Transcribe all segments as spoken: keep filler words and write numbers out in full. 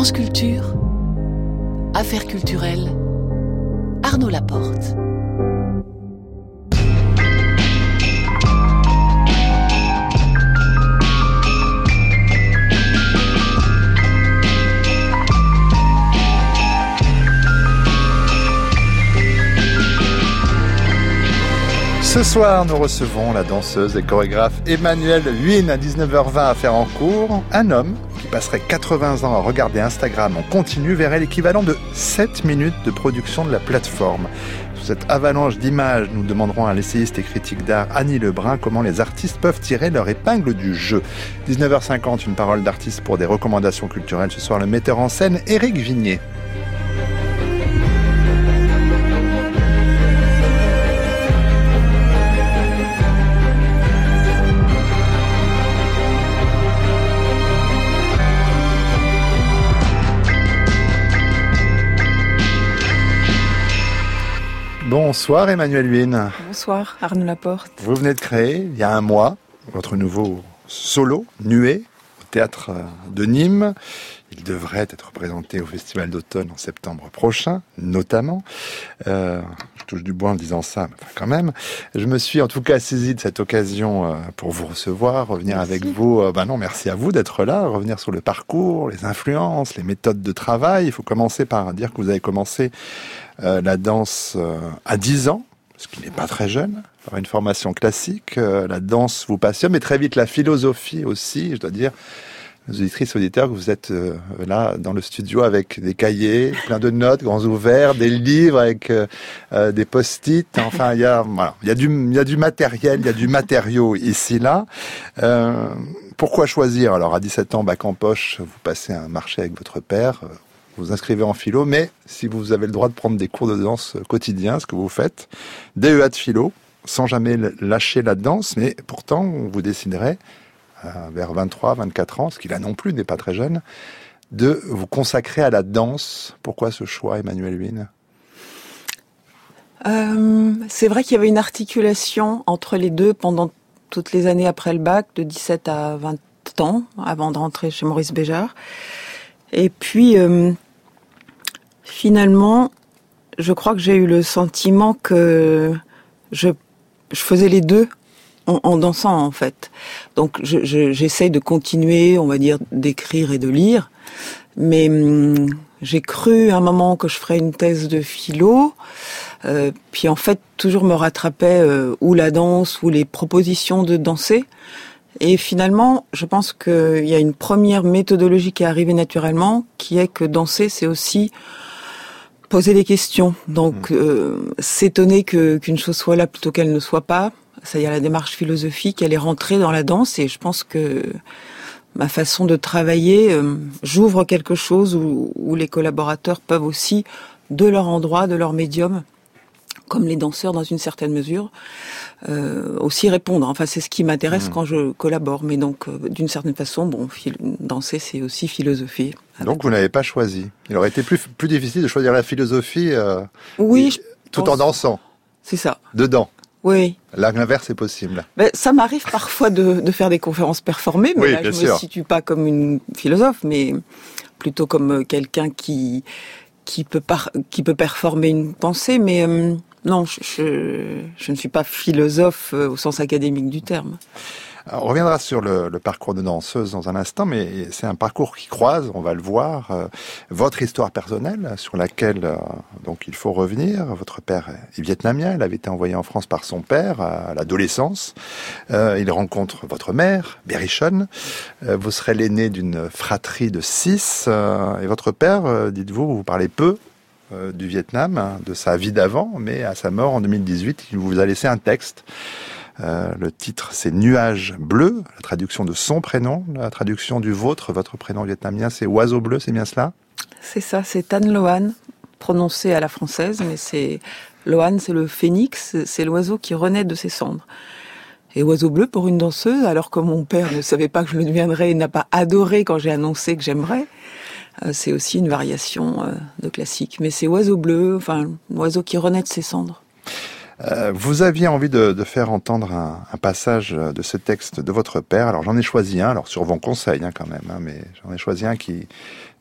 France Culture, Affaires culturelles, Arnaud Laporte. Ce soir, nous recevons la danseuse et chorégraphe Emmanuelle Huynh à dix-neuf heures vingt à faire en cours. Un homme qui passerait quatre-vingts ans à regarder Instagram en continu verrait l'équivalent de sept minutes de production de la plateforme. Sous cette avalanche d'images, nous demanderons à l'essayiste et critique d'art Annie Lebrun comment les artistes peuvent tirer leur épingle du jeu. dix-neuf heures cinquante, une parole d'artiste pour des recommandations culturelles. Ce soir, le metteur en scène Éric Vignier. Bonsoir Emmanuelle Huynh. Bonsoir Arnaud Laporte. Vous venez de créer, il y a un mois, votre nouveau solo, Nuée, au théâtre de Nîmes. Il devrait être présenté au Festival d'automne en septembre prochain, notamment. Euh, je touche du bois en disant ça, mais enfin quand même. Je me suis en tout cas saisi de cette occasion euh, pour vous recevoir, revenir merci. avec vous. Euh, ben non, merci à vous d'être là, revenir sur le parcours, les influences, les méthodes de travail. Il faut commencer par dire que vous avez commencé euh, la danse euh, à dix ans, ce qui n'est pas très jeune, par une formation classique. Euh, la danse vous passionne, mais très vite la philosophie aussi, je dois dire. Nos auditrices, auditeurs, que vous êtes euh, là dans le studio avec des cahiers, plein de notes, grands ouverts, des livres avec euh, euh, des post-it. Enfin, il y a, voilà, il y a du, il y a du matériel, il y a du matériau ici là. Euh, pourquoi choisir? Alors, à dix-sept ans, bac en poche, vous passez un marché avec votre père. Euh, vous vous inscrivez en philo, mais si vous avez le droit de prendre des cours de danse quotidiens, ce que vous faites, D E A de philo, sans jamais lâcher la danse, mais pourtant, vous déciderez vers vingt-trois, vingt-quatre ans, ce qui là non plus n'est pas très jeune, de vous consacrer à la danse. Pourquoi ce choix, Emmanuelle Huynh ? euh, C'est vrai qu'il y avait une articulation entre les deux pendant toutes les années après le bac, de dix-sept à vingt ans, avant de rentrer chez Maurice Béjart. Et puis, euh, finalement, je crois que j'ai eu le sentiment que je, je faisais les deux En, en dansant en fait. Donc je, je, j'essaye de continuer, on va dire, d'écrire et de lire, mais hum, j'ai cru à un moment que je ferais une thèse de philo, euh, puis en fait toujours me rattrapait euh, ou la danse ou les propositions de danser, et finalement je pense qu'il y a une première méthodologie qui est arrivée naturellement, qui est que danser c'est aussi poser des questions, donc euh, s'étonner que, qu'une chose soit là plutôt qu'elle ne soit pas. Ça y a la démarche philosophique, elle est rentrée dans la danse et je pense que ma façon de travailler, euh, j'ouvre quelque chose où, où les collaborateurs peuvent aussi, de leur endroit, de leur médium, comme les danseurs dans une certaine mesure, euh, aussi répondre. Enfin, c'est ce qui m'intéresse mmh. quand je collabore. Mais donc, euh, d'une certaine façon, bon, phil- danser, c'est aussi philosopher. Donc, vous n'avez pas choisi. Il aurait été plus, plus difficile de choisir la philosophie euh, oui, tout pense... en dansant. C'est ça. Dedans. Oui. L'inverse est possible. Ben, ça m'arrive parfois de, de faire des conférences performées, mais oui, là, je sûr. me situe pas comme une philosophe, mais plutôt comme quelqu'un qui qui peut par, qui peut performer une pensée. Mais euh, non, je, je je ne suis pas philosophe au sens académique du terme. Alors, on reviendra sur le, le parcours de danseuse dans un instant, mais c'est un parcours qui croise, on va le voir, euh, votre histoire personnelle sur laquelle euh, donc il faut revenir. Votre père est vietnamien, il avait été envoyé en France par son père à l'adolescence. Euh, il rencontre votre mère, Berrichonne. Euh, vous serez l'aîné d'une fratrie de six. Euh, et votre père, euh, dites-vous, vous parlez peu euh, du Vietnam, hein, de sa vie d'avant, mais à sa mort en deux mille dix-huit, il vous a laissé un texte. Euh, le titre, c'est Nuages bleus, la traduction de son prénom, la traduction du vôtre, votre prénom vietnamien, c'est Oiseau bleu, c'est bien cela ? C'est ça, c'est Tan Loan, prononcé à la française, mais c'est Loan, c'est le phénix, c'est l'oiseau qui renaît de ses cendres. Et Oiseau bleu pour une danseuse, alors que mon père ne savait pas que je le deviendrais et n'a pas adoré quand j'ai annoncé que j'aimerais, euh, c'est aussi une variation euh, de classique. Mais c'est Oiseau bleu, enfin, l'oiseau qui renaît de ses cendres. Euh, vous aviez envie de, de faire entendre un, un passage de ce texte de votre père. Alors j'en ai choisi un, alors sur vos conseils hein, quand même, hein, mais j'en ai choisi un qui,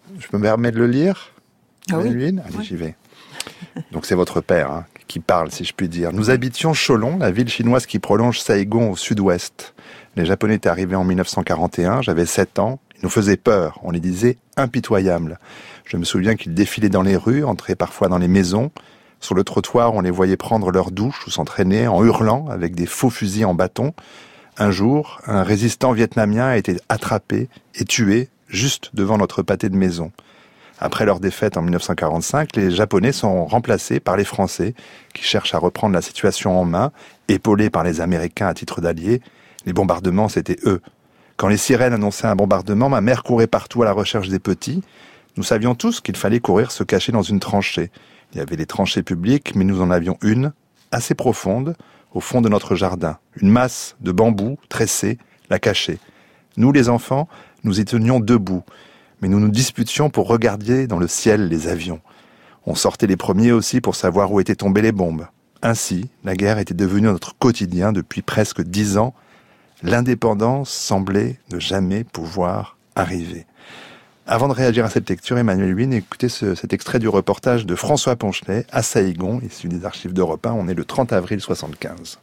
Je me permets de le lire. Ah oui. Allez, oui. J'y vais. Donc c'est votre père hein, qui parle, si je puis dire. Nous habitions Cholon, la ville chinoise qui prolonge Saigon au sud-ouest. Les Japonais étaient arrivés en mille neuf cent quarante et un, j'avais sept ans. Ils nous faisaient peur, on les disait impitoyables. Je me souviens qu'ils défilaient dans les rues, entraient parfois dans les maisons. Sur le trottoir, on les voyait prendre leur douche ou s'entraîner en hurlant avec des faux fusils en bâton. Un jour, un résistant vietnamien a été attrapé et tué juste devant notre pâté de maison. Après leur défaite en mille neuf cent quarante-cinq, les Japonais sont remplacés par les Français qui cherchent à reprendre la situation en main, épaulés par les Américains à titre d'alliés. Les bombardements, c'était eux. Quand les sirènes annonçaient un bombardement, ma mère courait partout à la recherche des petits. Nous savions tous qu'il fallait courir se cacher dans une tranchée. Il y avait les tranchées publiques, mais nous en avions une, assez profonde, au fond de notre jardin. Une masse de bambous tressés la cachait. Nous, les enfants, nous y tenions debout, mais nous nous disputions pour regarder dans le ciel les avions. On sortait les premiers aussi pour savoir où étaient tombées les bombes. Ainsi, la guerre était devenue notre quotidien depuis presque dix ans. L'indépendance semblait ne jamais pouvoir arriver. Avant de réagir à cette lecture, Emmanuelle Huynh, écoutez ce, cet extrait du reportage de François Ponchelet à Saigon, issu des archives d'Europe un. On est le trente avril soixante-quinze.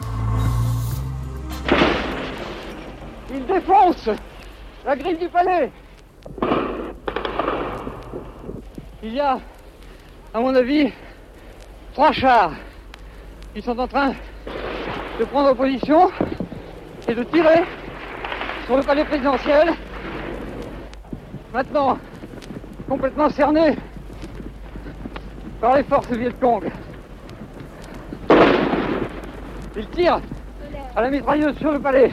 Il défonce la grille du palais. Il y a, à mon avis, trois chars qui sont en train de prendre position et de tirer sur le palais présidentiel. Maintenant, complètement cerné par les forces Viet Cong. Ils tirent à la mitrailleuse sur le palais.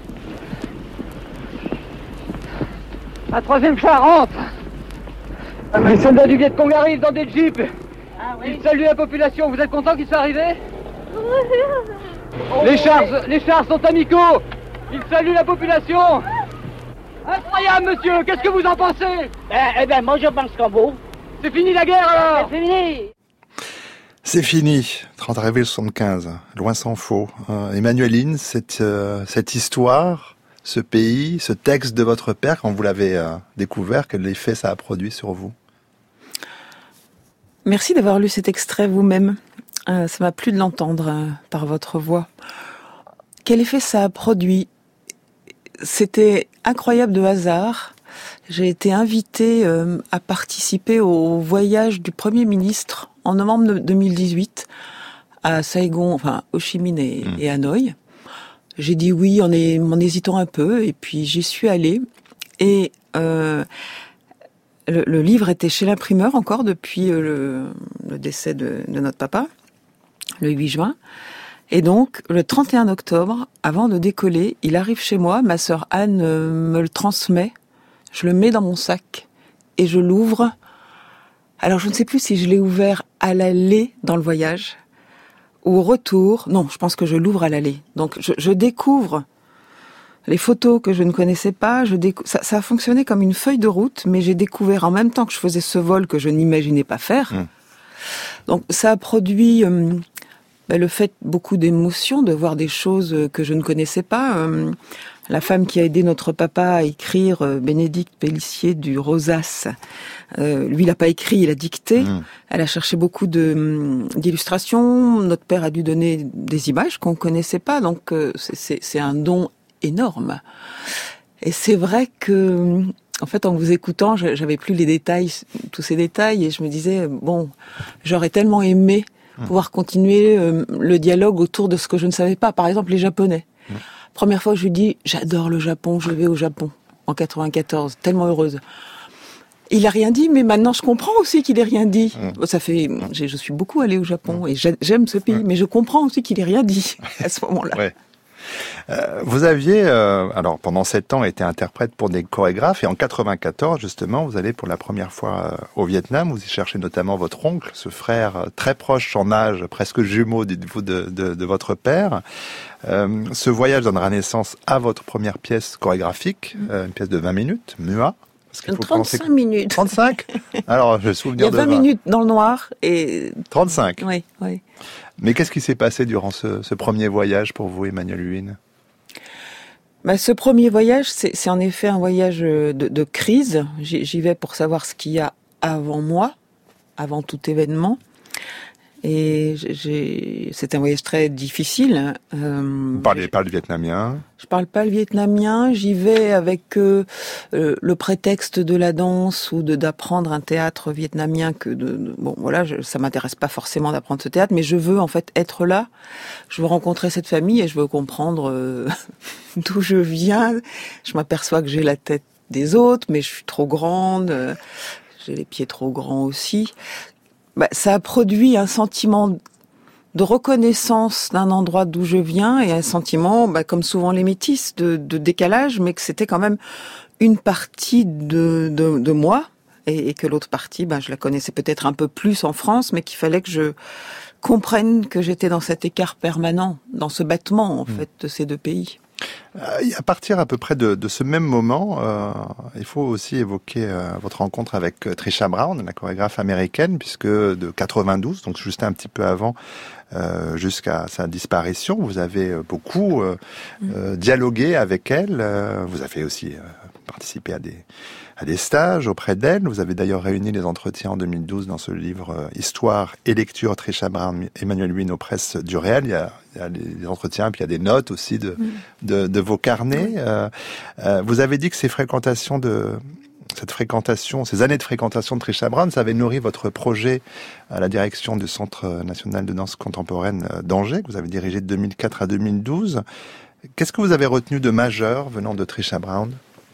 Un troisième char rentre. Les soldats du Viet Cong arrivent dans des jeeps. Ah, oui. Ils saluent la population. Vous êtes content qu'ils soient arrivés? les, chars, les chars sont amicaux. Ils saluent la population. Incroyable, monsieur. Qu'est-ce que vous en pensez? Eh, eh ben, moi, je pense comme vous. C'est fini la guerre, alors? C'est fini. C'est fini, trente avril soixante-quinze, loin s'en faut. Euh, Emmanuelle Huynh, cette, euh, cette histoire, ce pays, ce texte de votre père, quand vous l'avez euh, découvert, quel effet ça a produit sur vous? Merci d'avoir lu cet extrait vous-même. Euh, ça m'a plu de l'entendre euh, par votre voix. Quel effet ça a produit? C'était incroyable de hasard. J'ai été invitée euh, à participer au voyage du Premier ministre en novembre deux mille dix-huit à Saigon, enfin Ho Chi Minh et, mmh. et Hanoï. J'ai dit oui en, est, en hésitant un peu et puis j'y suis allée. Et euh, le, le livre était chez l'imprimeur encore depuis le, le décès de, de notre papa, le huit juin. Et donc, le trente et un octobre, avant de décoller, il arrive chez moi, ma sœur Anne euh, me le transmet, je le mets dans mon sac et je l'ouvre. Alors, je ne sais plus si je l'ai ouvert à l'aller dans le voyage ou au retour. Non, je pense que je l'ouvre à l'aller. Donc, je, je découvre les photos que je ne connaissais pas. Je décou... ça, ça a fonctionné comme une feuille de route, mais j'ai découvert en même temps que je faisais ce vol que je n'imaginais pas faire. Mmh. Donc, ça a produit... Euh, le fait beaucoup d'émotions, de voir des choses que je ne connaissais pas. Euh, la femme qui a aidé notre papa à écrire, euh, Bénédicte Pellissier du Rosace, euh, lui, il n'a pas écrit, il a dicté. Mmh. Elle a cherché beaucoup de, d'illustrations. Notre père a dû donner des images qu'on ne connaissait pas. Donc, euh, c'est, c'est, c'est un don énorme. Et c'est vrai que... En fait, en vous écoutant, j'avais plus les détails, tous ces détails, et je me disais, bon, j'aurais tellement aimé pouvoir continuer euh, le dialogue autour de ce que je ne savais pas. Par exemple, les Japonais. Mmh. Première fois que je lui dis, j'adore le Japon, je vais au Japon, en quatre-vingt-quatorze, tellement heureuse. Il a rien dit, mais maintenant je comprends aussi qu'il ait rien dit. Mmh. Ça fait, je, je suis beaucoup allée au Japon, mmh. et j'aime ce pays, mmh. mais je comprends aussi qu'il ait rien dit à ce moment-là. Ouais. Euh, vous aviez, euh, alors pendant sept ans, été interprète pour des chorégraphes, et en quatre-vingt-quatorze, justement, vous allez pour la première fois euh, au Vietnam. Vous y cherchez notamment votre oncle, ce frère euh, très proche en âge, presque jumeau, dites-vous, de, de, de votre père. Euh, ce voyage donnera naissance à votre première pièce chorégraphique, euh, une pièce de vingt minutes, Mua. Parce qu'il faut trente-cinq minutes. trente-cinq Alors, je souviens de Il y a vingt minutes dans le noir et... trente-cinq Oui, oui. Mais qu'est-ce qui s'est passé durant ce, ce premier voyage pour vous, Emmanuelle Huynh? Bah, ce premier voyage, c'est, c'est en effet un voyage de, de crise. J'y, j'y vais pour savoir ce qu'il y a avant moi, avant tout événement. Et j'ai, c'est un voyage très difficile. Euh, Vous parlez pas le vietnamien? Je parle pas le vietnamien. J'y vais avec euh, le prétexte de la danse ou de d'apprendre un théâtre vietnamien. Que de, de bon, voilà, je, ça m'intéresse pas forcément d'apprendre ce théâtre, mais je veux en fait être là. Je veux rencontrer cette famille et je veux comprendre euh, d'où je viens. Je m'aperçois que j'ai la tête des autres, mais je suis trop grande. Euh, j'ai les pieds trop grands aussi. Bah, ça a produit un sentiment de reconnaissance d'un endroit d'où je viens et un sentiment, bah, comme souvent les métis, de, de décalage, mais que c'était quand même une partie de, de, de moi et, et que l'autre partie, bah, je la connaissais peut-être un peu plus en France, mais qu'il fallait que je comprenne que j'étais dans cet écart permanent, dans ce battement en mmh. fait de ces deux pays. À partir à peu près de, de ce même moment, euh, il faut aussi évoquer euh, votre rencontre avec euh, Trisha Brown, la chorégraphe américaine, puisque de quatre-vingt-douze, donc juste un petit peu avant, euh, jusqu'à sa disparition, vous avez beaucoup euh, mmh. euh, dialogué avec elle. Euh, vous avez aussi euh, participé à des à des stages auprès d'elle. Vous avez d'ailleurs réuni les entretiens en deux mille douze dans ce livre euh, Histoire et lecture Trisha Brown, Emmanuel Huynh aux presses du Réel. Il y a, il y a des entretiens, puis il y a des notes aussi de mmh. de, de vos carnets. Euh, euh, vous avez dit que ces fréquentations de cette fréquentation, ces années de fréquentation de Trisha Brown, ça avait nourri votre projet à la direction du Centre national de danse contemporaine d'Angers, que vous avez dirigé de deux mille quatre à deux mille douze. Qu'est-ce que vous avez retenu de majeur venant de Trisha Brown ?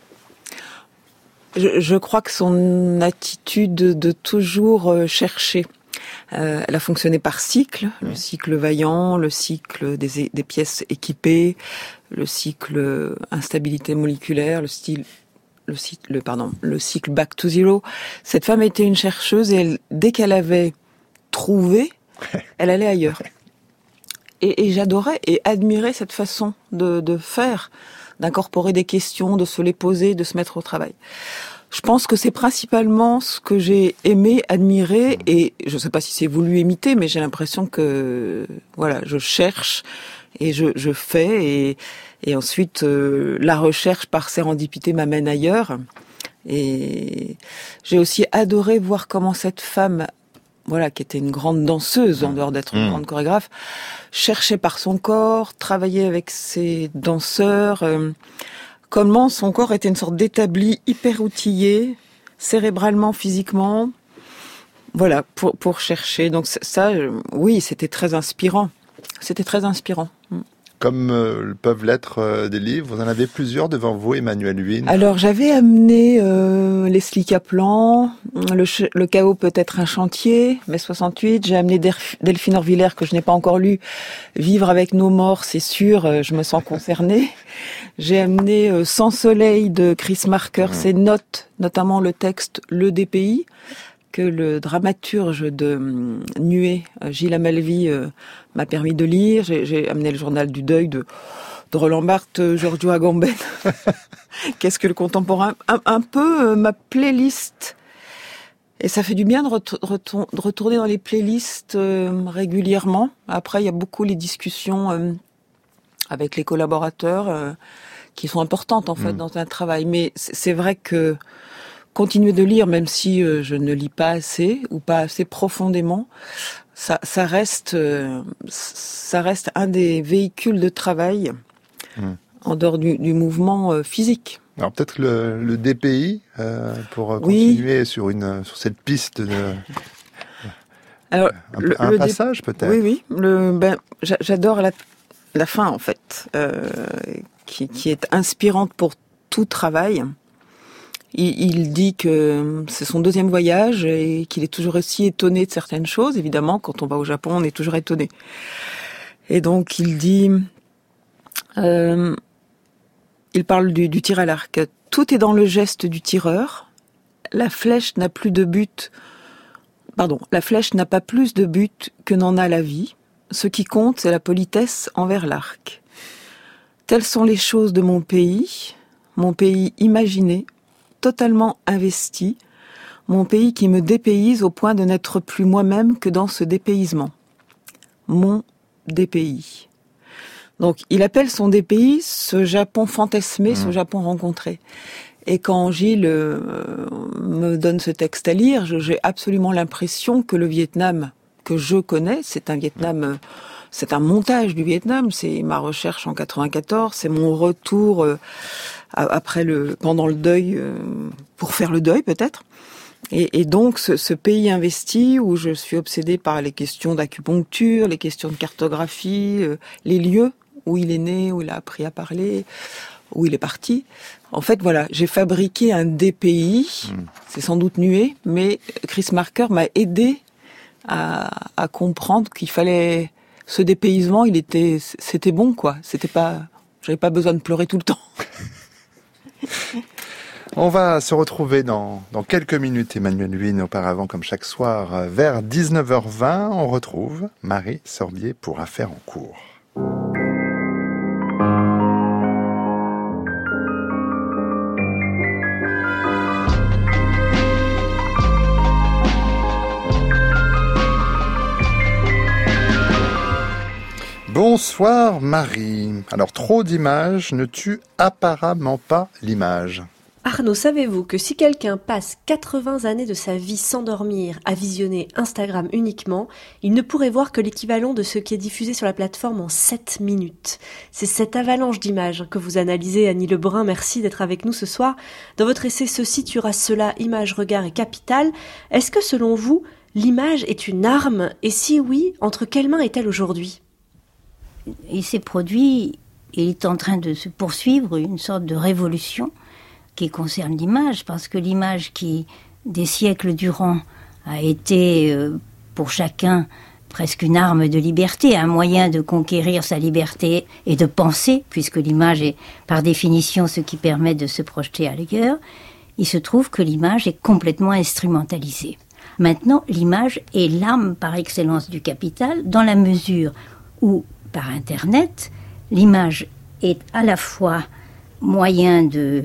Je, je crois que son attitude de toujours chercher. Euh, elle a fonctionné par cycle, le cycle vaillant, le cycle des, des pièces équipées, le cycle instabilité moléculaire, le style, le cycle, le, pardon, le cycle back to zero. Cette femme était une chercheuse et elle, dès qu'elle avait trouvé, elle allait ailleurs. Et, et j'adorais et admirais cette façon de, de faire, d'incorporer des questions, de se les poser, de se mettre au travail. Je pense que c'est principalement ce que j'ai aimé, admiré, et je ne sais pas si c'est voulu imiter, mais j'ai l'impression que voilà, je cherche et je, je fais, et, et ensuite euh, la recherche par sérendipité m'amène ailleurs. Et j'ai aussi adoré voir comment cette femme, voilà, qui était une grande danseuse en dehors d'être une mmh. grande chorégraphe, cherchait par son corps, travaillait avec ses danseurs. Euh, Comment son corps était une sorte d'établi hyper outillé, cérébralement, physiquement, voilà, pour pour chercher. Donc ça, oui, c'était très inspirant. C'était très inspirant. Comme euh, peuvent l'être euh, des livres, vous en avez plusieurs devant vous, Emmanuel Huynh. Alors j'avais amené euh, Leslie Kaplan, le, ch- le chaos peut être un chantier, mai soixante-huit. J'ai amené Derf- Delphine Orvillers, que je n'ai pas encore lu, Vivre avec nos morts, c'est sûr, euh, je me sens concernée. J'ai amené euh, Sans soleil de Chris Marker, mmh. ses notes, notamment le texte Le D P I, que le dramaturge de euh, Nuée, euh, Gilles Amalvi, euh, m'a permis de lire. J'ai, j'ai amené le journal du deuil de, de Roland Barthes, euh, Giorgio Agamben. Qu'est-ce que le contemporain ? Un, un peu euh, ma playlist. Et ça fait du bien de, ret- retour- de retourner dans les playlists euh, régulièrement. Après, il y a beaucoup les discussions euh, avec les collaborateurs euh, qui sont importantes en fait mmh. dans un travail. Mais c'est, c'est vrai que continuer de lire, même si euh, je ne lis pas assez ou pas assez profondément, ça, ça reste, euh, ça reste un des véhicules de travail mmh. en dehors du, du mouvement euh, physique. Alors peut-être le, le D P I euh, pour continuer oui. sur une sur cette piste de Alors un, le, un le passage dé... peut-être. Oui oui, le ben j'adore la la fin en fait, euh, qui qui est inspirante pour tout travail. Il, il dit que c'est son deuxième voyage et qu'il est toujours aussi étonné de certaines choses. Évidemment, quand on va au Japon, on est toujours étonné. Et donc, il dit, euh, il parle du, du tir à l'arc. Tout est dans le geste du tireur. La flèche n'a plus de but. Pardon, la flèche n'a pas plus de but que n'en a la vie. Ce qui compte, c'est la politesse envers l'arc. Telles sont les choses de mon pays, mon pays imaginé, totalement investi, mon pays qui me dépayse au point de n'être plus moi-même que dans ce dépaysement. Mon D P I. Donc, il appelle son D P I ce Japon fantasmé, mmh. ce Japon rencontré. Et quand Gilles euh, me donne ce texte à lire, je, j'ai absolument l'impression que le Vietnam que je connais, c'est un Vietnam, euh, c'est un montage du Vietnam. C'est ma recherche en quatre-vingt-quatorze, c'est mon retour euh, après le, pendant le deuil, euh, pour faire le deuil peut-être. Et, et donc, ce, ce pays investi où je suis obsédée par les questions d'acupuncture, les questions de cartographie, euh, les lieux où il est né, où il a appris à parler, où il est parti. En fait, voilà, j'ai fabriqué un D P I, mmh. c'est sans doute nué, mais Chris Marker m'a aidé à, à comprendre qu'il fallait... Ce dépaysement, il était, c'était bon, quoi. C'était pas... J'avais pas besoin de pleurer tout le temps. On va se retrouver dans, dans quelques minutes, Emmanuelle Huynh, auparavant, comme chaque soir, vers dix-neuf heures vingt. On retrouve Marie Sorbier pour Affaires en cours. Bonsoir Marie. Alors, trop d'images ne tue apparemment pas l'image. Arnaud, savez-vous que si quelqu'un passe quatre-vingts années de sa vie sans dormir à visionner Instagram uniquement, il ne pourrait voir que l'équivalent de ce qui est diffusé sur la plateforme en sept minutes. C'est cette avalanche d'images que vous analysez, Annie Lebrun. Merci d'être avec nous ce soir. Dans votre essai « Ceci tuera cela, image, regard et capital », est-ce que selon vous, l'image est une arme ? Et si oui, entre quelles mains est-elle aujourd'hui ? Il s'est produit, il est en train de se poursuivre une sorte de révolution qui concerne l'image, parce que l'image qui, des siècles durant, a été euh, pour chacun presque une arme de liberté, un moyen de conquérir sa liberté et de penser, puisque l'image est par définition ce qui permet de se projeter ailleurs, il se trouve que l'image est complètement instrumentalisée. Maintenant, l'image est l'arme par excellence du capital, dans la mesure où, par Internet, l'image est à la fois moyen de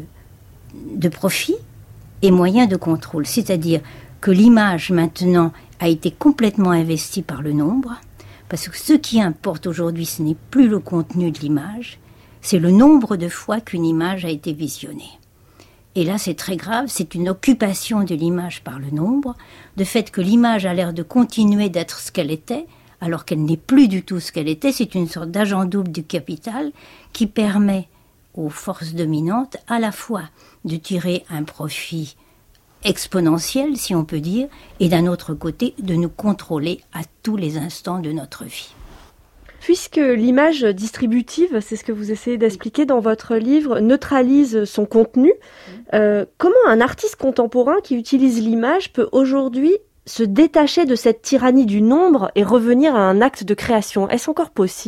de profit et moyen de contrôle. C'est-à-dire que l'image, maintenant, a été complètement investie par le nombre, parce que ce qui importe aujourd'hui, ce n'est plus le contenu de l'image, c'est le nombre de fois qu'une image a été visionnée. Et là, c'est très grave, c'est une occupation de l'image par le nombre, de fait que l'image a l'air de continuer d'être ce qu'elle était, alors qu'elle n'est plus du tout ce qu'elle était. C'est une sorte d'agent double du capital qui permet aux forces dominantes à la fois de tirer un profit exponentiel, si on peut dire, et d'un autre côté, de nous contrôler à tous les instants de notre vie. Puisque l'image distributive, c'est ce que vous essayez d'expliquer dans votre livre, neutralise son contenu, euh, comment un artiste contemporain qui utilise l'image peut aujourd'hui se détacher de cette tyrannie du nombre et revenir à un acte de création ? Est-ce encore possible ?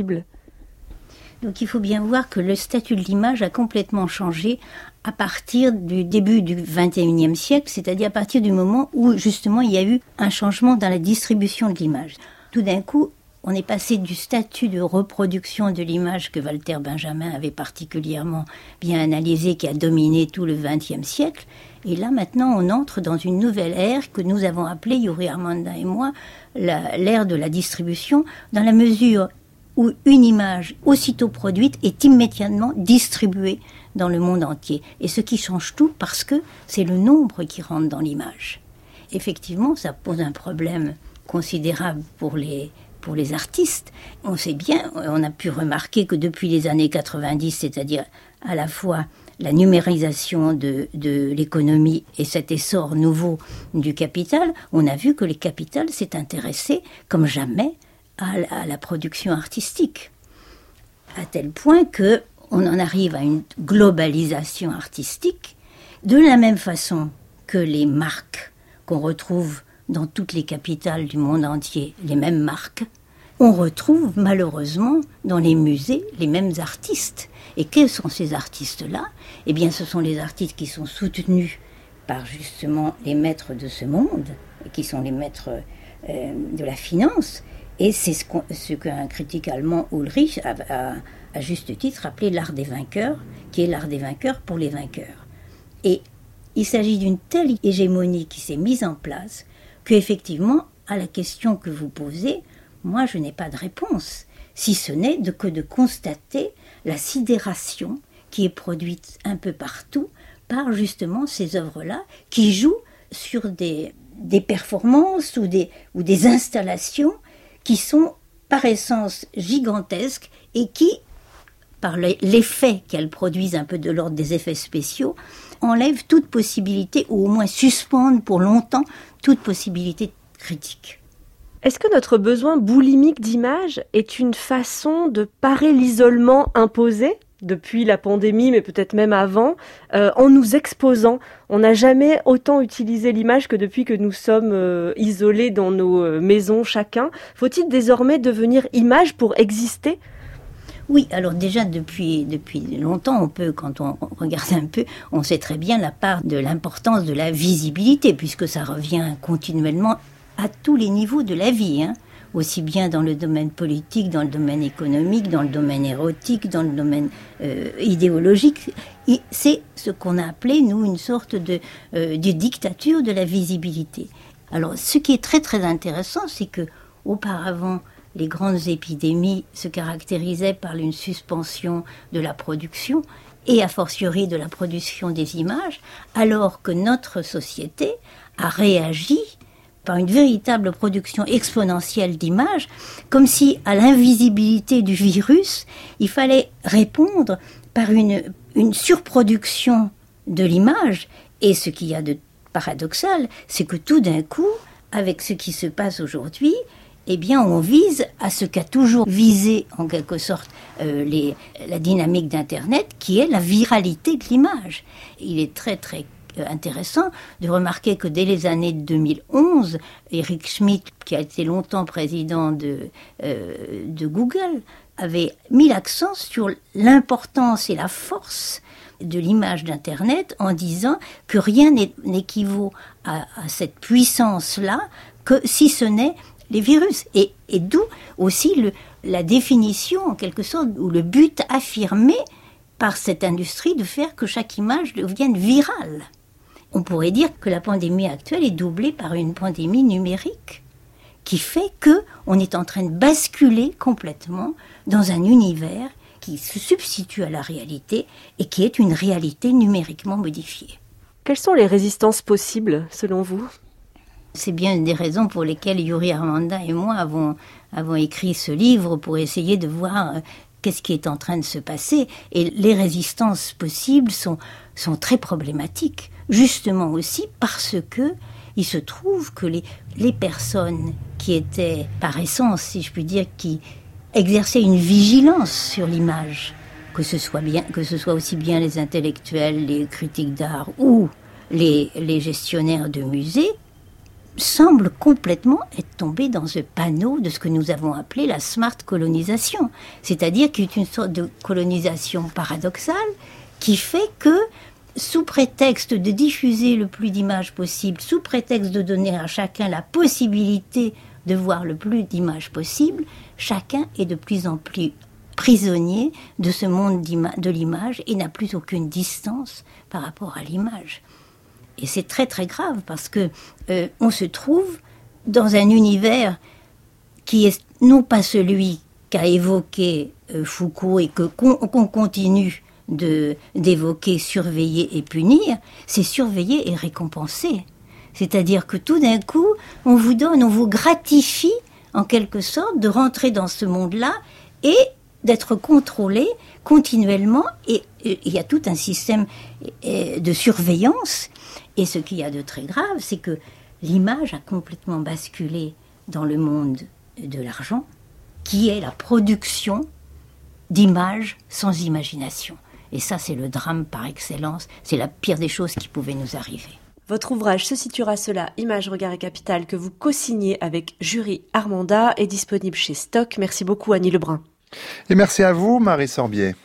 Donc il faut bien voir que le statut de l'image a complètement changé à partir du début du vingt et unième siècle, c'est-à-dire à partir du moment où justement il y a eu un changement dans la distribution de l'image. Tout d'un coup, on est passé du statut de reproduction de l'image que Walter Benjamin avait particulièrement bien analysé, qui a dominé tout le vingtième siècle, et là maintenant on entre dans une nouvelle ère que nous avons appelée, Yuri Armanda et moi, la, l'ère de la distribution, dans la mesure où une image aussitôt produite est immédiatement distribuée dans le monde entier. Et ce qui change tout, parce que c'est le nombre qui rentre dans l'image. Effectivement, ça pose un problème considérable pour les, pour les artistes. On sait bien, on a pu remarquer que depuis les années quatre-vingt-dix, c'est-à-dire à la fois la numérisation de, de l'économie et cet essor nouveau du capital, on a vu que le capital s'est intéressé comme jamais à la, à la production artistique, à tel point que on en arrive à une globalisation artistique, de la même façon que les marques qu'on retrouve dans toutes les capitales du monde entier, les mêmes marques, on retrouve malheureusement dans les musées les mêmes artistes. Et quels sont ces artistes-là ? Eh bien, ce sont les artistes qui sont soutenus par justement les maîtres de ce monde, qui sont les maîtres euh, de la finance. Et c'est ce, ce qu'un critique allemand, Ulrich, a, a à juste titre appelé l'art des vainqueurs, qui est l'art des vainqueurs pour les vainqueurs. Et il s'agit d'une telle hégémonie qui s'est mise en place qu'effectivement, à la question que vous posez, moi je n'ai pas de réponse. si ce n'est de, que de constater la sidération qui est produite un peu partout par justement ces œuvres-là qui jouent sur des, des performances ou des, ou des installations qui sont par essence gigantesques et qui, par l'effet qu'elles produisent un peu de l'ordre des effets spéciaux, enlèvent toute possibilité, ou au moins suspendent pour longtemps, toute possibilité critique. Est-ce que notre besoin boulimique d'images est une façon de parer l'isolement imposé depuis la pandémie, mais peut-être même avant, euh, en nous exposant? On n'a jamais autant utilisé l'image que depuis que nous sommes euh, isolés dans nos euh, maisons chacun. Faut-il désormais devenir image pour exister ? Oui, alors déjà depuis, depuis longtemps, on peut, quand on regarde un peu, on sait très bien la part de l'importance de la visibilité, puisque ça revient continuellement à tous les niveaux de la vie, hein. Aussi bien dans le domaine politique, dans le domaine économique, dans le domaine érotique, dans le domaine euh, idéologique. Et c'est ce qu'on a appelé, nous, une sorte de, euh, de dictature de la visibilité. Alors, ce qui est très très intéressant, c'est que auparavant, les grandes épidémies se caractérisaient par une suspension de la production et a fortiori de la production des images, alors que notre société a réagi par une véritable production exponentielle d'images, comme si à l'invisibilité du virus, il fallait répondre par une, une surproduction de l'image. Et ce qu'il y a de paradoxal, c'est que tout d'un coup, avec ce qui se passe aujourd'hui, eh bien, on vise à ce qu'a toujours visé, en quelque sorte, euh, les, la dynamique d'Internet, qui est la viralité de l'image. Il est très, très intéressant de remarquer que dès les années deux mille onze, Eric Schmidt, qui a été longtemps président de, euh, de Google, avait mis l'accent sur l'importance et la force de l'image d'Internet en disant que rien n'équivaut à, à cette puissance-là que si ce n'est les virus. Et, et d'où aussi le, la définition, en quelque sorte, ou le but affirmé par cette industrie de faire que chaque image devienne virale. On pourrait dire que la pandémie actuelle est doublée par une pandémie numérique qui fait qu'on est en train de basculer complètement dans un univers qui se substitue à la réalité et qui est une réalité numériquement modifiée. Quelles sont les résistances possibles, selon vous ? C'est bien une des raisons pour lesquelles Yuri Armanda et moi avons, avons écrit ce livre, pour essayer de voir qu'est-ce qui est en train de se passer. Et les résistances possibles sont, sont très problématiques, justement aussi parce que il se trouve que les, les personnes qui étaient, par essence, si je puis dire, qui exerçaient une vigilance sur l'image, que ce soit bien, que ce soit aussi bien les intellectuels, les critiques d'art ou les, les gestionnaires de musées, semblent complètement être tombés dans ce panneau de ce que nous avons appelé la smart colonisation. C'est-à-dire qu'il y a une sorte de colonisation paradoxale qui fait que, sous prétexte de diffuser le plus d'images possible, sous prétexte de donner à chacun la possibilité de voir le plus d'images possible, chacun est de plus en plus prisonnier de ce monde de l'image et n'a plus aucune distance par rapport à l'image. Et c'est très très grave parce que euh, on se trouve dans un univers qui est non pas celui qu'a évoqué euh, Foucault et que qu'on, qu'on continue de d'évoquer, surveiller et punir, c'est surveiller et récompenser. C'est-à-dire que tout d'un coup, on vous donne, on vous gratifie en quelque sorte de rentrer dans ce monde-là et d'être contrôlé continuellement. Et il y a tout un système de surveillance. Et ce qu'il y a de très grave, c'est que l'image a complètement basculé dans le monde de l'argent, qui est la production d'images sans imagination. Et ça, c'est le drame par excellence. C'est la pire des choses qui pouvaient nous arriver. Votre ouvrage Se situera cela, Images, Regard et Capital, que vous co-signez avec Yuri Armanda, est disponible chez Stock. Merci beaucoup, Annie Lebrun. Et merci à vous, Marie Sorbier.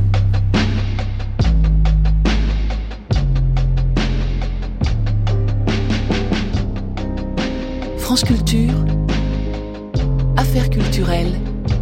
France Culture, Affaires culturelles,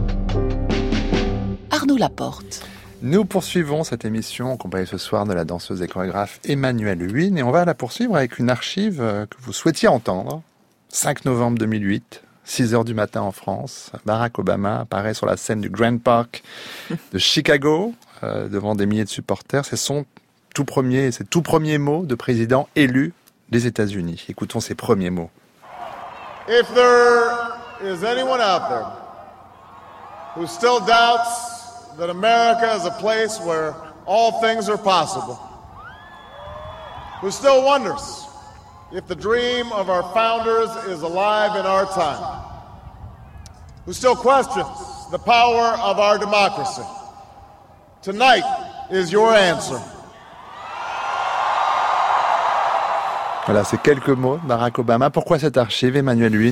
Arnaud Laporte. Nous poursuivons cette émission en compagnie ce soir de la danseuse et chorégraphe Emmanuelle Huynh et on va la poursuivre avec une archive que vous souhaitiez entendre. cinq novembre deux mille huit, six heures du matin en France. Barack Obama apparaît sur la scène du Grand Park de Chicago, euh, devant des milliers de supporters. C'est son tout premier, ses tout premiers mots de président élu des États-Unis. Écoutons ses premiers mots. If there is anyone out there who still doubts that America is a place where all things are possible, who still wonders if the dream of our founders is alive in our time, who still questions the power of our democracy, tonight is your answer. Voilà, c'est quelques mots de Barack Obama. Pourquoi cette archive, Emmanuel Huynh ?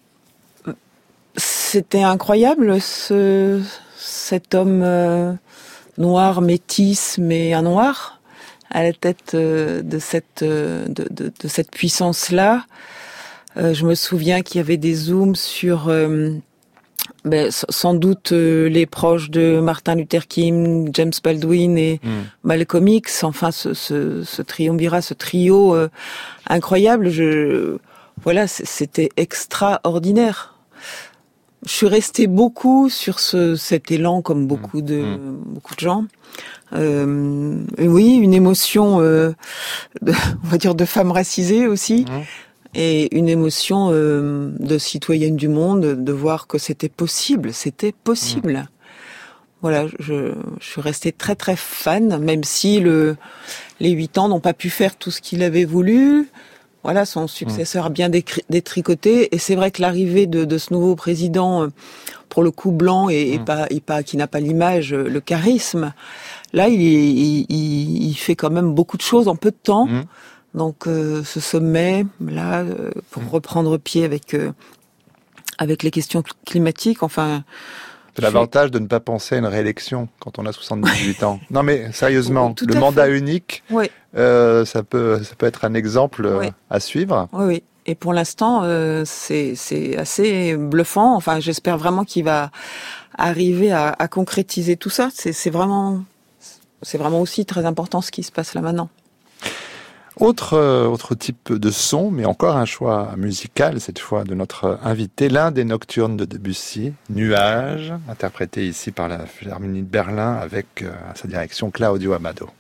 C'était incroyable, ce, cet homme euh, noir, métis, mais un noir, à la tête euh, de cette euh, de, de, de cette puissance-là. Euh, je me souviens qu'il y avait des zooms sur euh, ben, sans doute euh, les proches de Martin Luther King, James Baldwin et mmh. Malcolm X. Enfin, ce, ce, ce triumvirat, ce trio euh, incroyable. Je voilà, c'était extraordinaire. Je suis restée beaucoup sur ce, cet élan, comme beaucoup de mmh. beaucoup de gens. Euh, oui, une émotion, euh, de, on va dire, de femme racisée aussi, mmh. et une émotion euh, de citoyenne du monde, de voir que c'était possible, c'était possible. Mmh. Voilà, je, je suis restée très très fan, même si le les huit ans n'ont pas pu faire tout ce qu'il avait voulu. Voilà, son successeur a bien décri- détricoté, et c'est vrai que l'arrivée de, de ce nouveau président, pour le coup blanc et, et, mmh. pas, et pas qui n'a pas l'image, le charisme, là il, il, il, il fait quand même beaucoup de choses en peu de temps. Mmh. Donc euh, ce sommet, là, euh, pour mmh. reprendre pied avec euh, avec les questions climatiques, enfin. C'est l'avantage de ne pas penser à une réélection quand on a soixante-dix-huit ans. Non mais sérieusement, Tout le mandat fait. unique, oui. euh, ça peut ça peut être un exemple oui. à suivre. Oui, oui. Et pour l'instant, euh, c'est c'est assez bluffant. Enfin, j'espère vraiment qu'il va arriver à, à concrétiser tout ça. C'est c'est vraiment c'est vraiment aussi très important ce qui se passe là maintenant. Autre, euh, autre type de son, mais encore un choix musical, cette fois, de notre invité, l'un des nocturnes de Debussy, Nuages, interprété ici par la Philharmonie de Berlin avec euh, à sa direction Claudio Amado.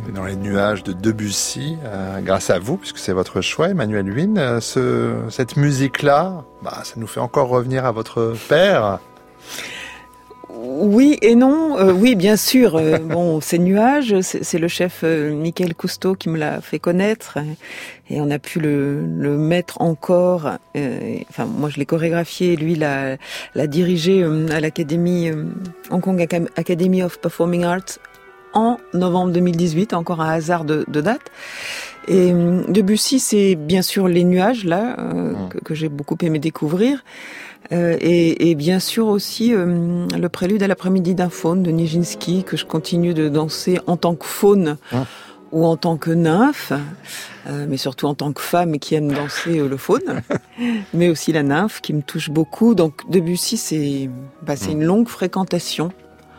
Dans les nuages de Debussy, euh, grâce à vous, puisque c'est votre choix, Emmanuelle Huynh, euh, ce, cette musique-là, bah, ça nous fait encore revenir à votre père. Oui et non. Euh, oui, bien sûr. Euh, bon, ces nuages, c'est, c'est le chef euh, Michael Cousteau qui me l'a fait connaître, et on a pu le, le mettre encore. Euh, enfin, moi, je l'ai chorégraphié, lui l'a, l'a dirigé euh, à l'Académie euh, Hong Kong Academy of Performing Arts en novembre deux mille dix-huit, encore un hasard de, de date. Et euh, Debussy, c'est bien sûr les nuages là euh, mmh. que, que j'ai beaucoup aimé découvrir. Euh, et, et bien sûr aussi euh, le prélude à l'après-midi d'un faune de Nijinsky que je continue de danser en tant que faune hein ou en tant que nymphe, euh, mais surtout en tant que femme qui aime danser euh, le faune, mais aussi la nymphe qui me touche beaucoup. Donc Debussy, c'est, bah, c'est une longue fréquentation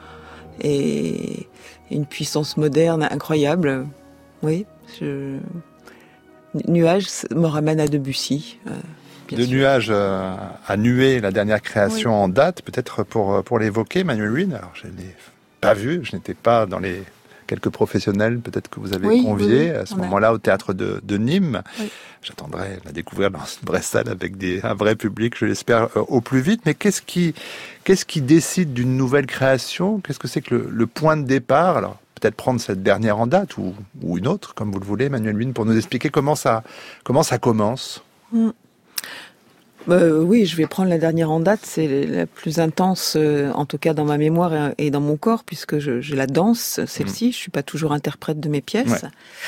et une puissance moderne incroyable. Oui, je... Nuages me ramène à Debussy. Euh, De Nuages euh, à Nuée, la dernière création oui. en date, peut-être pour pour l'évoquer, Emmanuelle Huynh. Alors je l'ai pas vu, je n'étais pas dans les quelques professionnels peut-être que vous avez oui, conviés oui, oui. à ce On moment-là a... au théâtre de, de Nîmes. Oui. J'attendrai la découvrir dans une vraie salle avec des un vrai public, je l'espère euh, au plus vite. Mais qu'est-ce qui qu'est-ce qui décide d'une nouvelle création ? Qu'est-ce que c'est que le, le point de départ ? Alors peut-être prendre cette dernière en date ou ou une autre, comme vous le voulez, Emmanuelle Huynh, pour nous expliquer comment ça comment ça commence. Mm. Euh, oui, je vais prendre la dernière en date, c'est la plus intense, euh, en tout cas dans ma mémoire et, et dans mon corps, puisque je, je la danse, celle-ci, mmh. je suis pas toujours interprète de mes pièces. Ouais.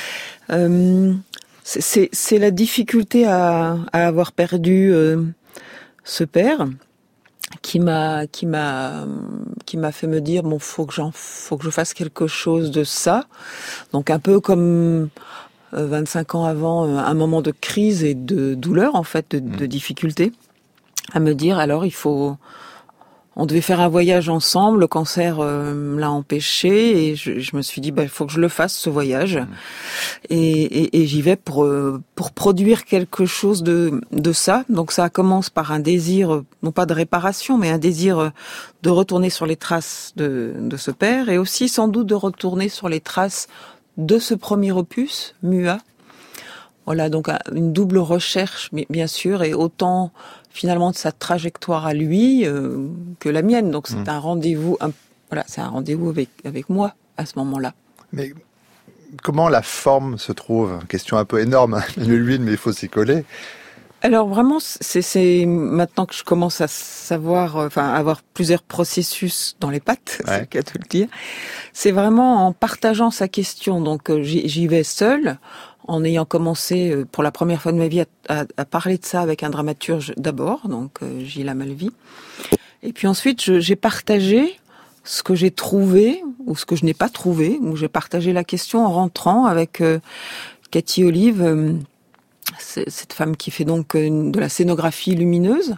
Euh, c'est, c'est, c'est la difficulté à, à avoir perdu euh, ce père qui m'a, qui m'a, qui m'a fait me dire bon, faut que j'en, faut que je fasse quelque chose de ça. Donc un peu comme vingt-cinq ans avant, un moment de crise et de douleur, en fait, de, de difficulté, à me dire, alors il faut... On devait faire un voyage ensemble, le cancer euh, l'a empêché, et je, je me suis dit, bah, il faut que je le fasse, ce voyage. Mmh. Et, et, et j'y vais pour, euh, pour produire quelque chose de, de ça. Donc ça commence par un désir, non pas de réparation, mais un désir de retourner sur les traces de, de ce père, et aussi sans doute de retourner sur les traces de ce premier opus, Mua. Voilà, donc une double recherche, bien sûr, et autant finalement de sa trajectoire à lui euh, que la mienne. Donc c'est mmh. un rendez-vous, un, voilà, c'est un rendez-vous avec avec moi à ce moment-là. Mais comment la forme se trouve ? Question un peu énorme, Emmanuelle, mais il faut s'y coller. Alors vraiment, c'est, c'est maintenant que je commence à savoir, enfin, avoir plusieurs processus dans les pattes, ouais. c'est le cas de le dire. C'est vraiment en partageant sa question. Donc j'y, j'y vais seule, en ayant commencé pour la première fois de ma vie à, à, à parler de ça avec un dramaturge d'abord, donc euh, Gilles Amalvi. Et puis ensuite, je, j'ai partagé ce que j'ai trouvé ou ce que je n'ai pas trouvé, où j'ai partagé la question en rentrant avec euh, Cathy Olive. Euh, cette femme qui fait donc de la scénographie lumineuse,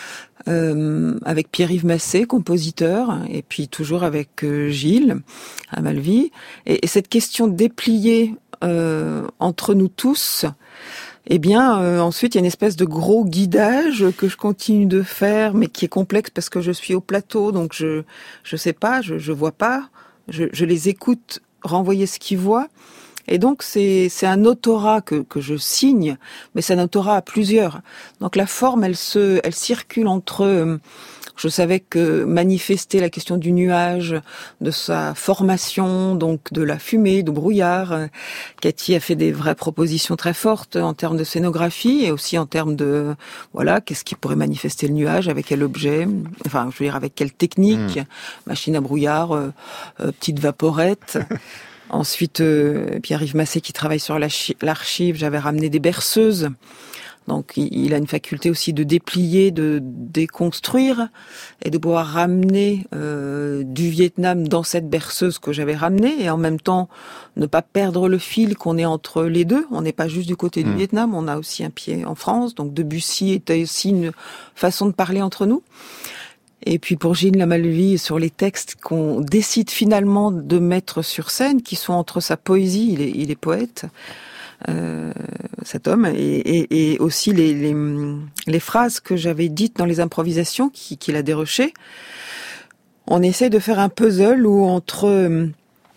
euh, avec Pierre-Yves Massé, compositeur, et puis toujours avec euh, Gilles Amalvi. Et, et cette question dépliée euh, entre nous tous, eh bien, euh, ensuite, il y a une espèce de gros guidage que je continue de faire, mais qui est complexe parce que je suis au plateau, donc je je sais pas, je je vois pas, je, je les écoute renvoyer ce qu'ils voient. Et donc c'est c'est un autorat que que je signe, mais c'est un autorat à plusieurs. Donc la forme, elle se elle circule entre euh, je savais que manifester la question du nuage, de sa formation, donc de la fumée, du brouillard. Euh, Cathy a fait des vraies propositions très fortes en termes de scénographie et aussi en termes de voilà, qu'est-ce qui pourrait manifester le nuage, avec quel objet, enfin je veux dire avec quelle technique, mmh. machine à brouillard, euh, euh, petite vaporette. Ensuite, euh, Pierre-Yves Massé qui travaille sur l'archive, j'avais ramené des berceuses. Donc, il a une faculté aussi de déplier, de déconstruire et de pouvoir ramener euh, du Vietnam dans cette berceuse que j'avais ramenée et en même temps ne pas perdre le fil qu'on est entre les deux. On n'est pas juste du côté du mmh. Vietnam, on a aussi un pied en France. Donc, Debussy était aussi une façon de parler entre nous. Et puis pour Gilles Amalvi, sur les textes qu'on décide finalement de mettre sur scène, qui sont entre sa poésie, il est, il est poète, euh, cet homme, et, et, et aussi les, les, les phrases que j'avais dites dans les improvisations qu'il, qu'il a dérochées. On essaie de faire un puzzle où entre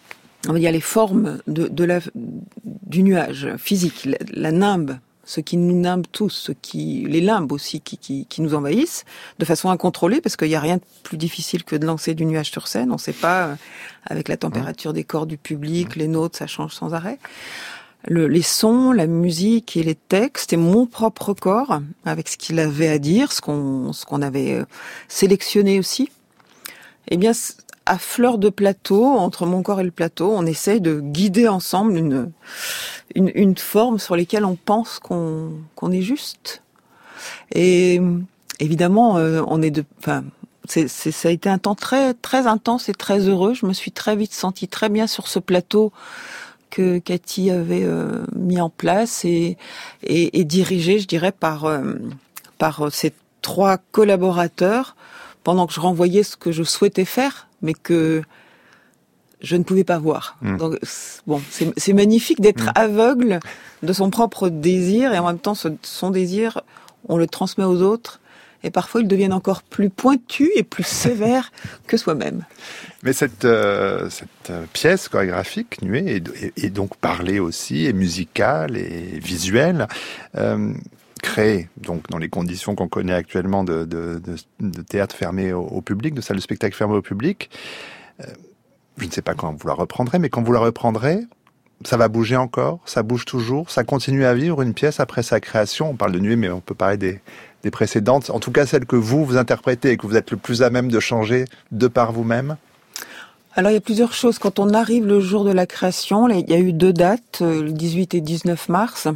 on va dire les formes de, de la, du nuage physique, la, la nimbe, ce qui nous nimbe tous, ce qui, les limbes aussi qui, qui, qui nous envahissent de façon incontrôlée, parce qu'il n'y a rien de plus difficile que de lancer du nuage sur scène. On ne sait pas, euh, avec la température des corps du public, les nôtres, ça change sans arrêt. Le, les sons, la musique et les textes, et mon propre corps, avec ce qu'il avait à dire, ce qu'on, ce qu'on avait euh, sélectionné aussi, eh bien, à fleur de plateau, entre mon corps et le plateau, on essaye de guider ensemble une, une, une forme sur laquelle on pense qu'on, qu'on est juste. Et évidemment, euh, on est de, enfin, c'est, c'est, ça a été un temps très, très intense et très heureux. Je me suis très vite sentie très bien sur ce plateau que Cathy avait euh, mis en place et, et, et dirigé, je dirais, par, euh, par ces trois collaborateurs, pendant que je renvoyais ce que je souhaitais faire, mais que je ne pouvais pas voir. Mmh. Donc, bon, c'est, c'est magnifique d'être mmh. aveugle de son propre désir, et en même temps, ce, son désir, on le transmet aux autres, et parfois ils deviennent encore plus pointus et plus sévères que soi-même. Mais cette, euh, cette pièce chorégraphique, Nuée, est, est, est donc parlée aussi, et musicale, et visuelle, euh, créée donc dans les conditions qu'on connaît actuellement de, de, de, de théâtre fermé au, au public, de salle de spectacle fermée au public. Euh, je ne sais pas quand vous la reprendrez, mais quand vous la reprendrez, ça va bouger encore, ça bouge toujours, ça continue à vivre une pièce après sa création. On parle de Nuée, mais on peut parler des, des précédentes, en tout cas celle que vous, vous interprétez et que vous êtes le plus à même de changer de par vous-même. Alors il y a plusieurs choses. Quand on arrive le jour de la création, il y a eu deux dates, le dix-huit et dix-neuf mars.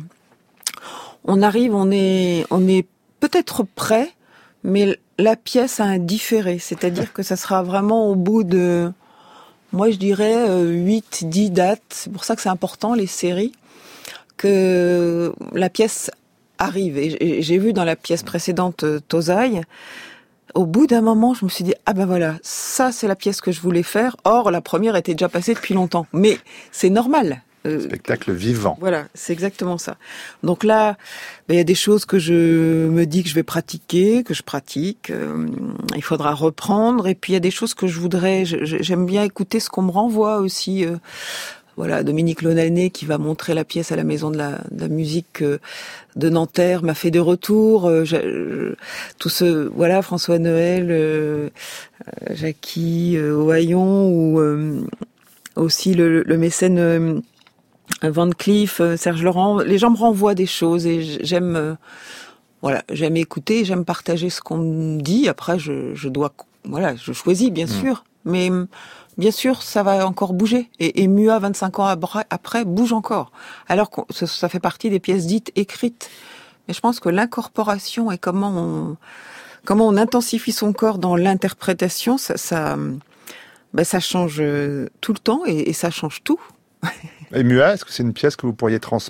On arrive, on est, on est peut-être prêt, mais la pièce a un différé. C'est-à-dire que ça sera vraiment au bout de, moi je dirais, huit, dix dates. C'est pour ça que c'est important, les séries, que la pièce arrive. Et j'ai vu dans la pièce précédente, Tozai, au bout d'un moment, je me suis dit, ah ben voilà, ça c'est la pièce que je voulais faire. Or, la première était déjà passée depuis longtemps. Mais c'est normal. Euh, spectacle vivant. Voilà, c'est exactement ça. Donc là, il y a des choses que je me dis que je vais pratiquer, que je pratique. Euh, il faudra reprendre. Et puis il y a des choses que je voudrais. Je, j'aime bien écouter ce qu'on me renvoie aussi. Euh, voilà, Dominique Lonané qui va montrer la pièce à la Maison de la, de la musique euh, de Nanterre m'a fait des retours. Euh, je, je, tout ce, voilà, François Noël, euh, Jackie euh, Ohaillon ou euh, aussi le, le mécène. Euh, Van Cleef, Serge Laurent, les gens me renvoient des choses et j'aime, euh, voilà, j'aime écouter, j'aime partager ce qu'on me dit. Après, je, je dois, voilà, je choisis bien mmh. sûr, mais bien sûr, ça va encore bouger. Et, et M U A, vingt-cinq ans après, après bouge encore. Alors que ça, ça fait partie des pièces dites écrites. Mais je pense que l'incorporation et comment on, comment on intensifie son corps dans l'interprétation, ça, ça, ben, ça change tout le temps et, et ça change tout. Et M U A, est-ce que c'est une pièce que vous pourriez transmettre ?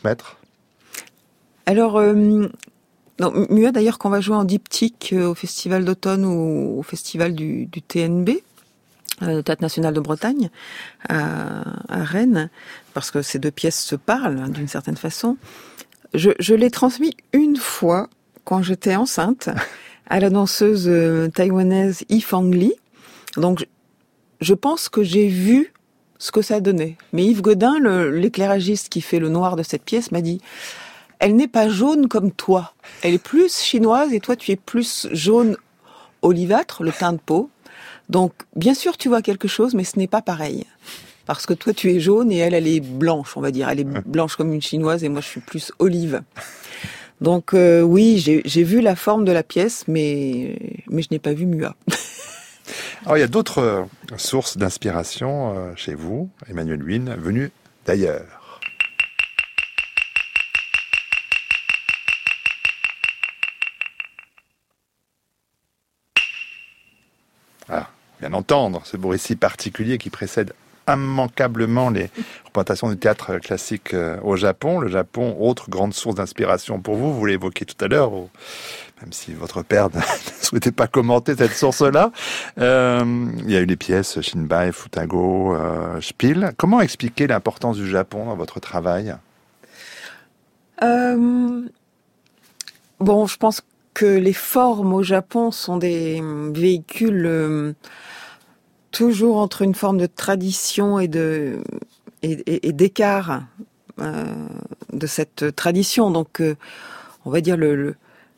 Alors, euh, non, M U A d'ailleurs qu'on va jouer en diptyque euh, au Festival d'automne ou au Festival du, du T N B, euh, le Théâtre National de Bretagne, à, à Rennes, parce que ces deux pièces se parlent hein, d'une certaine façon. Je, je l'ai transmis une fois quand j'étais enceinte à la danseuse euh, taïwanaise Yi Fang Li. Donc, je, je pense que j'ai vu ce que ça donnait. Mais Yves Godin, le, l'éclairagiste qui fait le noir de cette pièce, m'a dit « Elle n'est pas jaune comme toi. Elle est plus chinoise et toi, tu es plus jaune olivâtre, le teint de peau. Donc, bien sûr, tu vois quelque chose, mais ce n'est pas pareil. Parce que toi, tu es jaune et elle, elle est blanche, on va dire. Elle est blanche comme une chinoise et moi, je suis plus olive. Donc, euh, oui, j'ai, j'ai vu la forme de la pièce, mais, mais je n'ai pas vu M U A. Alors, il y a d'autres euh, sources d'inspiration euh, chez vous, Emmanuelle Huynh, venues d'ailleurs. Ah, bien d'entendre ce bruit si particulier qui précède immanquablement les représentations du théâtre classique euh, au Japon. Le Japon, autre grande source d'inspiration pour vous, vous l'évoquiez tout à l'heure, au... même si votre père ne souhaitait pas commenter cette source-là. Euh, il y a eu les pièces Shinbai, Futago, euh, Spiel. Comment expliquer l'importance du Japon dans votre travail ? euh, Bon, je pense que les formes au Japon sont des véhicules euh, toujours entre une forme de tradition et de et, et, et d'écart euh, de cette tradition. Donc, euh, on va dire le, le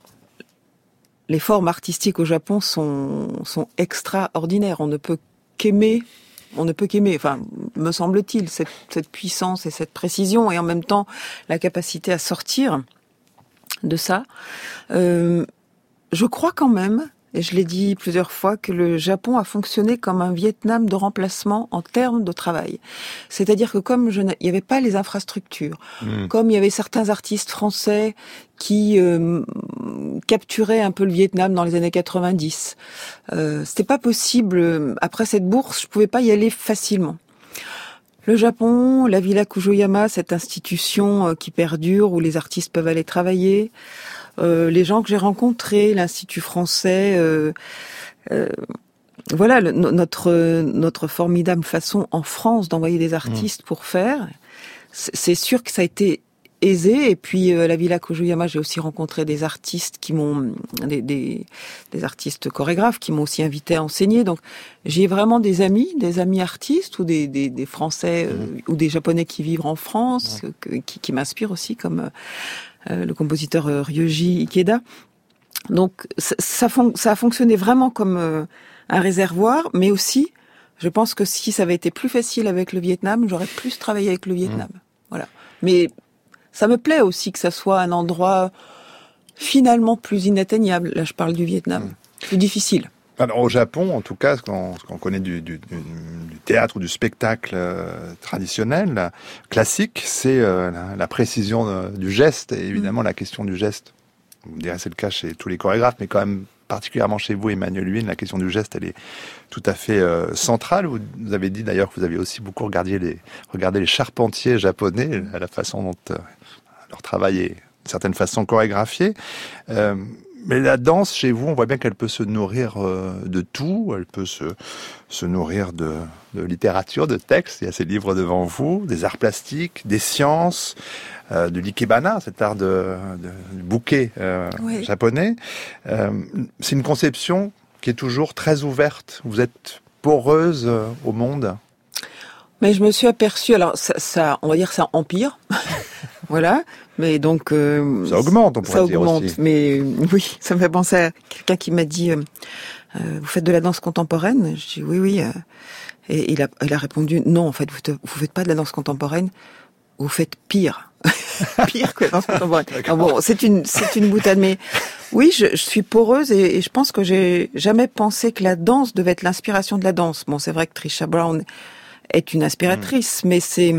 les formes artistiques au Japon sont sont extraordinaires. On ne peut qu'aimer, on ne peut qu'aimer. Enfin, me semble-t-il, cette, cette puissance et cette précision, et en même temps la capacité à sortir de ça. Euh, je crois quand même, et je l'ai dit plusieurs fois, que le Japon a fonctionné comme un Vietnam de remplacement en termes de travail. C'est-à-dire que comme je il n'y avait pas les infrastructures, mmh. comme il y avait certains artistes français qui euh, capturaient un peu le Vietnam dans les années quatre-vingt-dix, euh, c'était pas possible. Après cette bourse, je pouvais pas y aller facilement. Le Japon, la Villa Kujoyama, cette institution euh, qui perdure où les artistes peuvent aller travailler. Euh, les gens que j'ai rencontrés, l'Institut français, euh, euh, voilà le, notre notre formidable façon en France d'envoyer des artistes mmh. pour faire. C'est, c'est sûr que ça a été aisé. Et puis euh, la Villa Kujoyama, j'ai aussi rencontré des artistes qui m'ont des, des des artistes chorégraphes qui m'ont aussi invité à enseigner. Donc j'ai vraiment des amis, des amis artistes ou des des, des Français euh, mmh. ou des Japonais qui vivent en France, mmh. que, qui, qui m'inspirent aussi comme euh, Euh, le compositeur euh, Ryoji Ikeda. Donc ça, ça, fon- ça a fonctionné vraiment comme euh, un réservoir, mais aussi, je pense que si ça avait été plus facile avec le Vietnam, j'aurais plus travaillé avec le Vietnam. Mmh. Voilà. Mais ça me plaît aussi que ça soit un endroit finalement plus inatteignable. Là, je parle du Vietnam. Mmh. Plus difficile. Alors, au Japon, en tout cas, ce qu'on, ce qu'on connaît du, du, du, du théâtre ou du spectacle euh, traditionnel, classique, c'est euh, la, la précision euh, du geste. Et évidemment, mmh. la question du geste, vous me direz c'est le cas chez tous les chorégraphes, mais quand même particulièrement chez vous, Emmanuel Huynh, la question du geste, elle est tout à fait euh, centrale. Vous, vous avez dit d'ailleurs que vous avez aussi beaucoup regardé les, regardé les charpentiers japonais, à la façon dont euh, leur travail est d'une certaine façon chorégraphié. Euh, Mais la danse, chez vous, on voit bien qu'elle peut se nourrir euh, de tout. Elle peut se, se nourrir de, de littérature, de textes. Il y a ces livres devant vous, des arts plastiques, des sciences, euh, de l'ikebana, cet art de, de, du bouquet euh, oui. japonais. Euh, c'est une conception qui est toujours très ouverte. Vous êtes poreuse euh, au monde. Mais je me suis aperçue, alors ça, ça on va dire que ça empire, voilà, mais donc... Euh, ça augmente, on pourrait ça dire augmente, aussi. Mais oui, ça me fait penser à quelqu'un qui m'a dit, euh, euh, vous faites de la danse contemporaine ? Je dis oui, oui, euh, et il a, il a répondu, non, en fait, vous ne faites pas de la danse contemporaine, vous faites pire. Pire que la danse contemporaine. Alors bon, c'est une, c'est une boutade, mais oui, je, je suis poreuse et, et je pense que j'ai jamais pensé que la danse devait être l'inspiration de la danse. Bon, c'est vrai que Trisha Brown est une inspiratrice, mmh. mais c'est...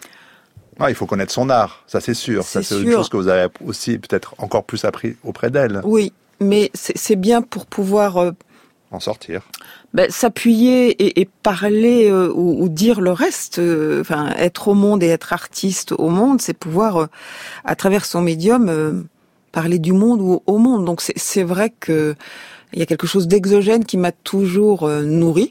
Ah, il faut connaître son art, ça c'est sûr. C'est ça c'est sûr. Une chose que vous avez aussi peut-être encore plus appris auprès d'elle. Oui, mais c'est, c'est bien pour pouvoir... Euh, en sortir. Ben, s'appuyer et, et parler euh, ou, ou dire le reste. Euh, enfin, être au monde et être artiste au monde, c'est pouvoir, euh, à travers son médium, euh, parler du monde ou au monde. Donc c'est, c'est vrai que il y a quelque chose d'exogène qui m'a toujours euh, nourri.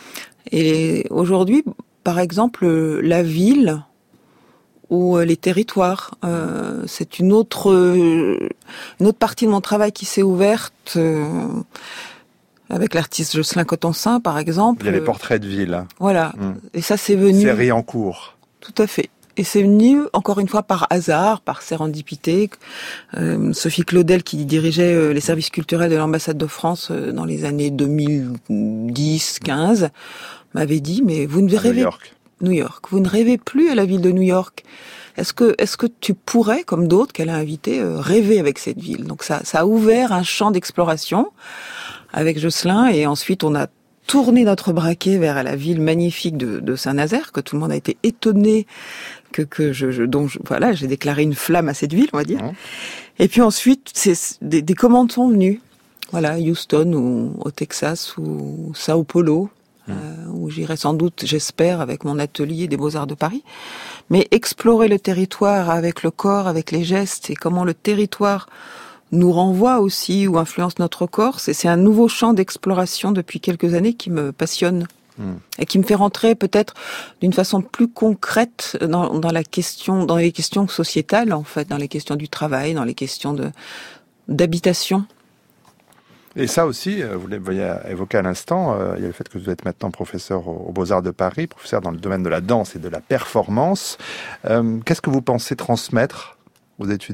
Et aujourd'hui, par exemple, la ville ou les territoires, euh, c'est une autre euh, une autre partie de mon travail qui s'est ouverte euh, avec l'artiste Jocelyn Cotensin, par exemple. Il y a les portraits de ville. Voilà. Mmh. Et ça, c'est venu... Série en cours. Tout à fait. Et c'est venu, encore une fois, par hasard, par sérendipité. Euh, Sophie Claudel, qui dirigeait euh, les services culturels de l'ambassade de France euh, dans les années deux mille dix quinze, m'avait dit, mais vous ne à rêvez... New York. New York. Vous ne rêvez plus à la ville de New York. Est-ce que, est-ce que tu pourrais, comme d'autres qu'elle a invités, euh, rêver avec cette ville ? Donc ça, ça a ouvert un champ d'exploration avec Jocelyn, et ensuite on a tourné notre braquet vers la ville magnifique de, de Saint-Nazaire, que tout le monde a été étonné que, que je, je dont je, voilà, j'ai déclaré une flamme à cette ville, on va dire. Mmh. Et puis ensuite, c'est, des, des commandes sont venues. Voilà, Houston ou au Texas ou Sao Paulo. Mmh. Euh, où j'irai sans doute, j'espère, avec mon atelier des Beaux-Arts de Paris. Mais explorer le territoire avec le corps, avec les gestes, et comment le territoire nous renvoie aussi ou influence notre corps, c'est, c'est un nouveau champ d'exploration depuis quelques années qui me passionne. Mmh. Et qui me fait rentrer peut-être d'une façon plus concrète dans, dans la question, dans les questions sociétales, en fait, dans les questions du travail, dans les questions de, d'habitation. Et ça aussi, vous l'avez évoqué à l'instant, il y a le fait que vous êtes maintenant professeur aux Beaux-Arts de Paris, professeur dans le domaine de la danse et de la performance. Euh, qu'est-ce que vous pensez transmettre aux étudiants ?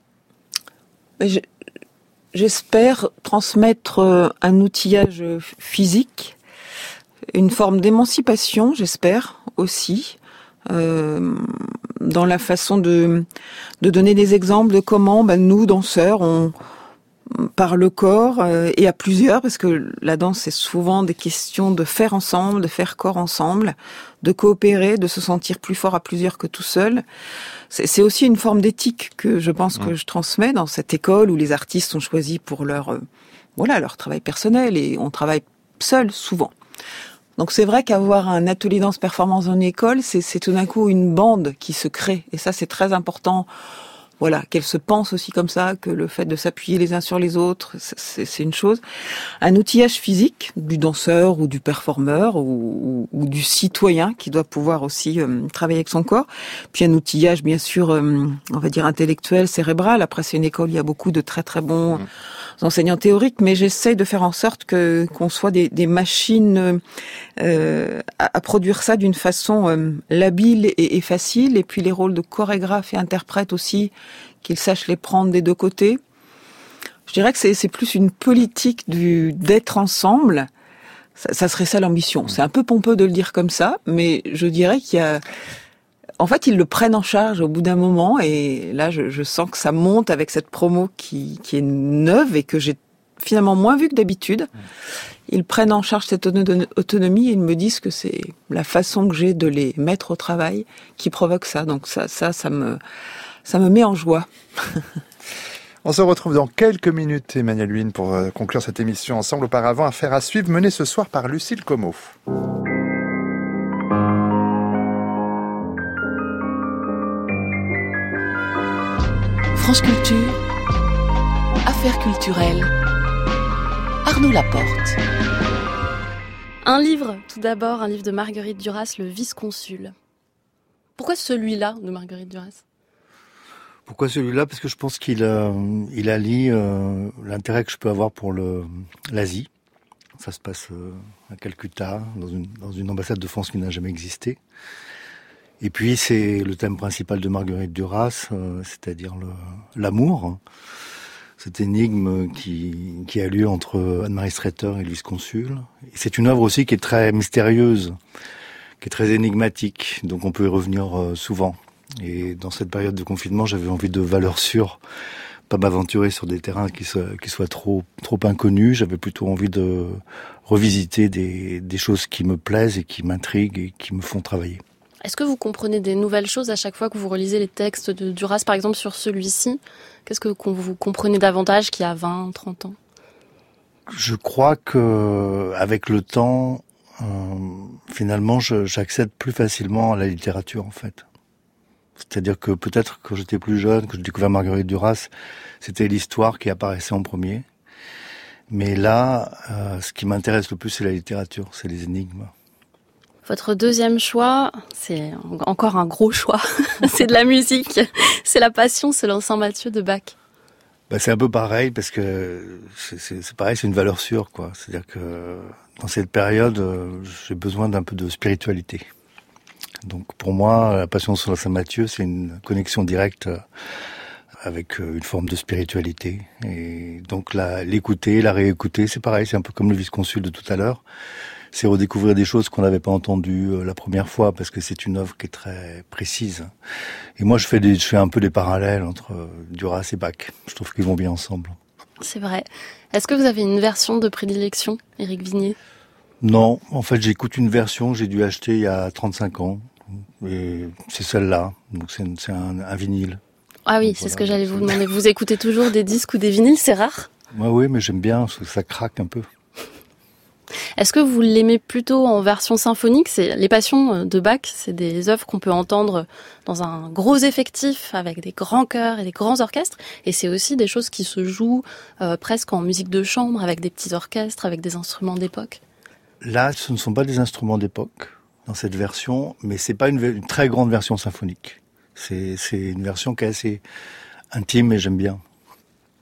Je, J'espère transmettre un outillage physique, une forme d'émancipation, j'espère aussi, euh, dans la façon de, de donner des exemples de comment ben, nous, danseurs, on par le corps euh, et à plusieurs, parce que la danse c'est souvent des questions de faire ensemble, de faire corps ensemble, de coopérer, de se sentir plus fort à plusieurs que tout seul. C'est, c'est aussi une forme d'éthique que je pense que je transmets dans cette école où les artistes sont choisis pour leur euh, voilà leur travail personnel et on travaille seul souvent. Donc c'est vrai qu'avoir un atelier danse performance en école, c'est, c'est tout d'un coup une bande qui se crée et ça c'est très important. Voilà, qu'elle se pense aussi comme ça, que le fait de s'appuyer les uns sur les autres, c'est, c'est une chose. Un outillage physique du danseur ou du performeur ou, ou, ou du citoyen qui doit pouvoir aussi euh, travailler avec son corps. Puis un outillage, bien sûr, euh, on va dire intellectuel, cérébral. Après, c'est une école où il y a beaucoup de très très bons mmh. enseignants théoriques, mais j'essaye de faire en sorte que qu'on soit des, des machines euh, à, à produire ça d'une façon euh, labile et, et facile. Et puis les rôles de chorégraphe et interprète aussi, qu'ils sachent les prendre des deux côtés. Je dirais que c'est, c'est plus une politique du d'être ensemble. Ça, ça serait ça l'ambition. C'est un peu pompeux de le dire comme ça, mais je dirais qu'il y a... En fait, ils le prennent en charge au bout d'un moment, et là, je, je sens que ça monte avec cette promo qui, qui est neuve et que j'ai finalement moins vue que d'habitude. Ils prennent en charge cette autonomie et ils me disent que c'est la façon que j'ai de les mettre au travail qui provoque ça. Donc ça, ça, ça me... Ça me met en joie. On se retrouve dans quelques minutes, Emmanuelle Huynh, pour conclure cette émission ensemble. Auparavant, affaire à suivre, menée ce soir par Lucille Como. France Culture, affaires culturelles. Arnaud Laporte. Un livre, tout d'abord, un livre de Marguerite Duras, Le Vice-Consul. Pourquoi celui-là de Marguerite Duras ? Pourquoi celui-là ? Parce que je pense qu'il euh, il allie euh, l'intérêt que je peux avoir pour le, l'Asie. Ça se passe euh, à Calcutta, dans une, dans une ambassade de France qui n'a jamais existé. Et puis c'est le thème principal de Marguerite Duras, euh, c'est-à-dire le, l'amour. Cette énigme qui, qui a lieu entre Anne-Marie Streeter et le vice-consul. Et c'est une œuvre aussi qui est très mystérieuse, qui est très énigmatique, donc on peut y revenir euh, souvent. Et dans cette période de confinement, j'avais envie de valeurs sûres, pas m'aventurer sur des terrains qui soient, qui soient trop, trop inconnus. J'avais plutôt envie de revisiter des, des choses qui me plaisent et qui m'intriguent et qui me font travailler. Est-ce que vous comprenez des nouvelles choses à chaque fois que vous relisez les textes de Duras, par exemple sur celui-ci ? Qu'est-ce que vous comprenez davantage qu'il y a vingt, trente ans ? Je crois que avec le temps, euh, finalement, je, j'accède plus facilement à la littérature, en fait. C'est-à-dire que peut-être quand j'étais plus jeune, que je découvrais Marguerite Duras, c'était l'histoire qui apparaissait en premier. Mais là, euh, ce qui m'intéresse le plus, c'est la littérature, c'est les énigmes. Votre deuxième choix, c'est encore un gros choix, c'est de la musique. C'est La Passion selon Saint Matthieu de Bach. Bah, c'est un peu pareil, parce que c'est, c'est, c'est pareil, c'est une valeur sûre, quoi. C'est-à-dire que dans cette période, j'ai besoin d'un peu de spiritualité. Donc pour moi, La Passion selon Saint Matthieu, c'est une connexion directe avec une forme de spiritualité. Et donc la, l'écouter, la réécouter, c'est pareil, c'est un peu comme le vice-consul de tout à l'heure. C'est redécouvrir des choses qu'on n'avait pas entendues la première fois, parce que c'est une œuvre qui est très précise. Et moi, je fais, des, je fais un peu des parallèles entre Duras et Bach. Je trouve qu'ils vont bien ensemble. C'est vrai. Est-ce que vous avez une version de prédilection, Éric Vignier ? Non, en fait, j'écoute une version que j'ai dû acheter il y a trente-cinq ans. Et c'est celle-là. Donc c'est, c'est un, un vinyle. Ah oui, donc, c'est voilà, ce que j'allais vous demander. Vous écoutez toujours des disques ou des vinyles, c'est rare ? Ouais, oui, mais j'aime bien, parce que ça craque un peu. Est-ce que vous l'aimez plutôt en version symphonique ? C'est les Passions de Bach, c'est des œuvres qu'on peut entendre dans un gros effectif avec des grands chœurs et des grands orchestres, et c'est aussi des choses qui se jouent euh, presque en musique de chambre avec des petits orchestres, avec des instruments d'époque. Là, ce ne sont pas des instruments d'époque dans cette version, mais c'est pas une, une très grande version symphonique. C'est, c'est une version qui est assez intime et j'aime bien.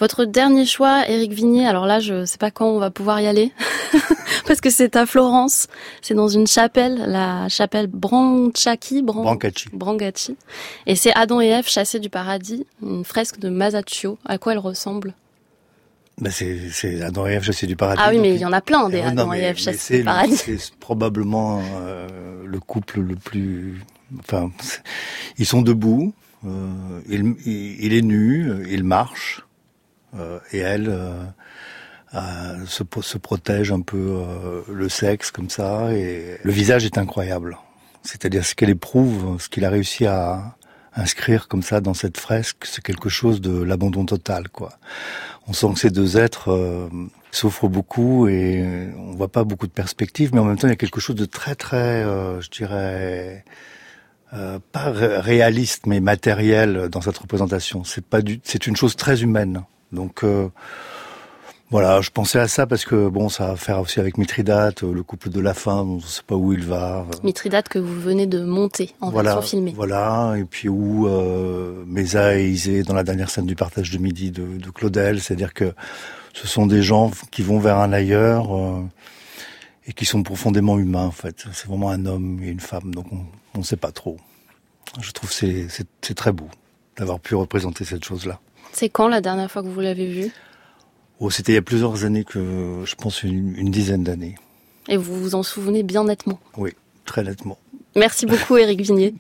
Votre dernier choix, Éric Vignier, alors là, je sais pas quand on va pouvoir y aller, parce que c'est à Florence, c'est dans une chapelle, la chapelle Brancacci, Bran... Brancacci. Brancacci. Et c'est Adam et Ève chassés du paradis, une fresque de Masaccio. À quoi elle ressemble? Ben c'est, c'est Adam et Ève chassés du paradis. Ah oui, mais donc, il y en a plein des euh, Adam non, mais, et Ève chassés du paradis. C'est probablement euh, le couple le plus... Enfin, ils sont debout, euh, il, il, il est nu, il marche, euh, et elle euh, euh, se, se protège un peu euh, le sexe comme ça, et le visage est incroyable. C'est-à-dire ce qu'elle éprouve, ce qu'il a réussi à inscrire comme ça dans cette fresque, c'est quelque chose de l'abandon total, quoi. On sent que ces deux êtres euh, souffrent beaucoup et on voit pas beaucoup de perspectives, mais en même temps il y a quelque chose de très très, euh, je dirais, euh, pas ré- réaliste mais matériel dans cette représentation. C'est pas du, c'est une chose très humaine. Donc euh, voilà, je pensais à ça parce que bon, ça a à faire aussi avec Mithridate, le couple de la fin, on ne sait pas où il va. Mithridate que vous venez de monter en voilà, version filmée. Voilà, et puis où euh, Mésa et Isée dans la dernière scène du partage de midi de, de Claudel, c'est-à-dire que ce sont des gens qui vont vers un ailleurs euh, et qui sont profondément humains en fait. C'est vraiment un homme et une femme, donc on ne sait pas trop. Je trouve que c'est, c'est, c'est très beau d'avoir pu représenter cette chose-là. C'est quand la dernière fois que vous l'avez vu ? Oh, c'était il y a plusieurs années, que je pense une, une dizaine d'années. Et vous vous en souvenez bien nettement ? Oui, très nettement. Merci beaucoup Éric Vignier.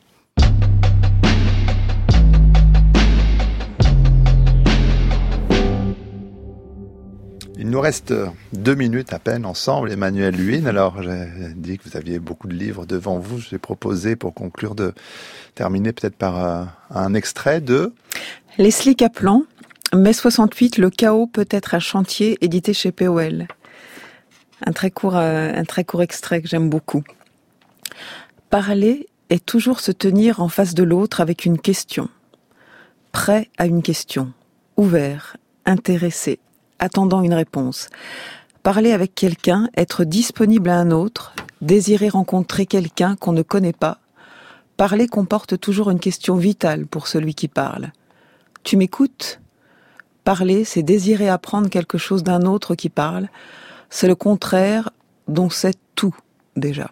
Il nous reste deux minutes à peine ensemble, Emmanuelle Luynes. Alors, j'ai dit que vous aviez beaucoup de livres devant vous. Je vais proposer, pour conclure, de terminer peut-être par euh, un extrait de... Leslie Kaplan, mai soixante-huit, Le chaos peut être un chantier, édité chez P O L. Un très court, euh, un très court extrait que j'aime beaucoup. Parler est toujours se tenir en face de l'autre avec une question. Prêt à une question. Ouvert, intéressé, attendant une réponse. Parler avec quelqu'un, être disponible à un autre, désirer rencontrer quelqu'un qu'on ne connaît pas. Parler comporte toujours une question vitale pour celui qui parle. Tu m'écoutes ? Parler, c'est désirer apprendre quelque chose d'un autre qui parle. C'est le contraire dont c'est tout, déjà.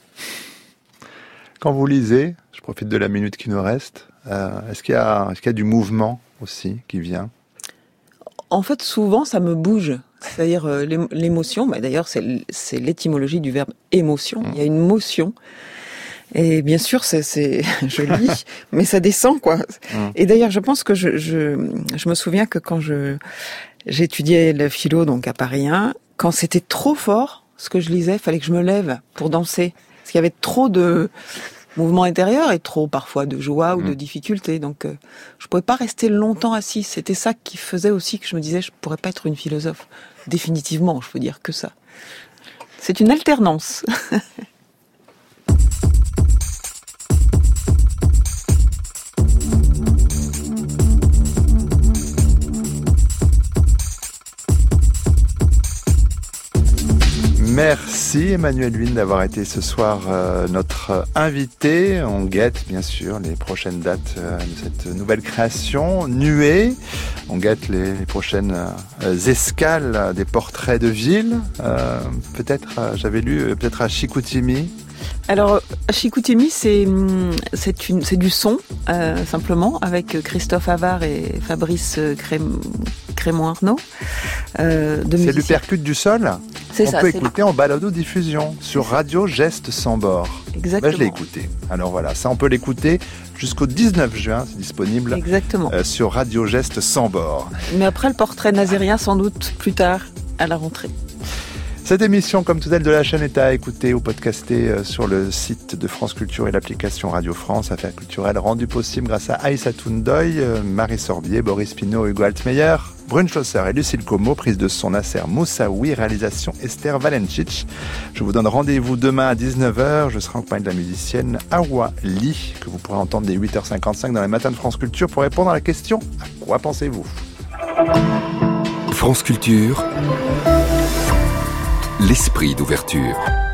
Quand vous lisez, je profite de la minute qui nous reste, euh, est-ce qu'il y a, est-ce qu'il y a du mouvement aussi qui vient ? En fait, souvent, ça me bouge. C'est-à-dire euh, l'émotion, bah, d'ailleurs, c'est, c'est l'étymologie du verbe émotion. Mmh. Il y a une motion. Et bien sûr, c'est, c'est je lis, mais ça descend, quoi. Mmh. Et d'ailleurs, je pense que je, je, je me souviens que quand je j'étudiais le philo, donc à Paris un, quand c'était trop fort, ce que je lisais, il fallait que je me lève pour danser. Parce qu'il y avait trop de mouvement intérieur et trop, parfois, de joie ou mmh. de difficulté. Donc, euh, je pouvais pas rester longtemps assis. C'était ça qui faisait aussi que je me disais, je pourrais pas être une philosophe. Définitivement, je peux dire que ça. C'est une alternance. Merci Emmanuelle Luynes d'avoir été ce soir euh, notre invité. On guette bien sûr les prochaines dates euh, de cette nouvelle création, Nuée. On guette les, les prochaines euh, escales euh, des portraits de ville. Euh, peut-être, euh, j'avais lu, euh, peut-être à Chicoutimi. Alors, Chicoutimi, c'est, c'est, une, c'est du son, euh, simplement, avec Christophe Havard et Fabrice Crém, Crémont-Arnaud. Euh, de c'est le percute du sol. C'est On ça, peut c'est écouter le... en balado-diffusion sur Radio Geste sans bord. Exactement. Ben, je l'ai écouté. Alors voilà, ça on peut l'écouter jusqu'au dix-neuf juin, c'est disponible. Exactement. Euh, sur Radio Geste sans bord. Mais après le portrait nazérien, sans doute plus tard, à la rentrée. Cette émission, comme toutes celles de la chaîne, est à écouter ou podcaster sur le site de France Culture et l'application Radio France. Affaires culturelles rendues possibles grâce à Aïssatou Ndoye, Marie Sorbier, Boris Pinault, Hugo Altmeyer, Brune Schlosser et Lucille Como. Prise de son Nasser Moussaoui, réalisation Esther Valencic. Je vous donne rendez-vous demain à dix-neuf heures. Je serai en compagnie de la musicienne Awa Lee, que vous pourrez entendre dès huit heures cinquante-cinq dans les matins de France Culture pour répondre à la question « À quoi pensez-vous » France Culture, l'esprit d'ouverture.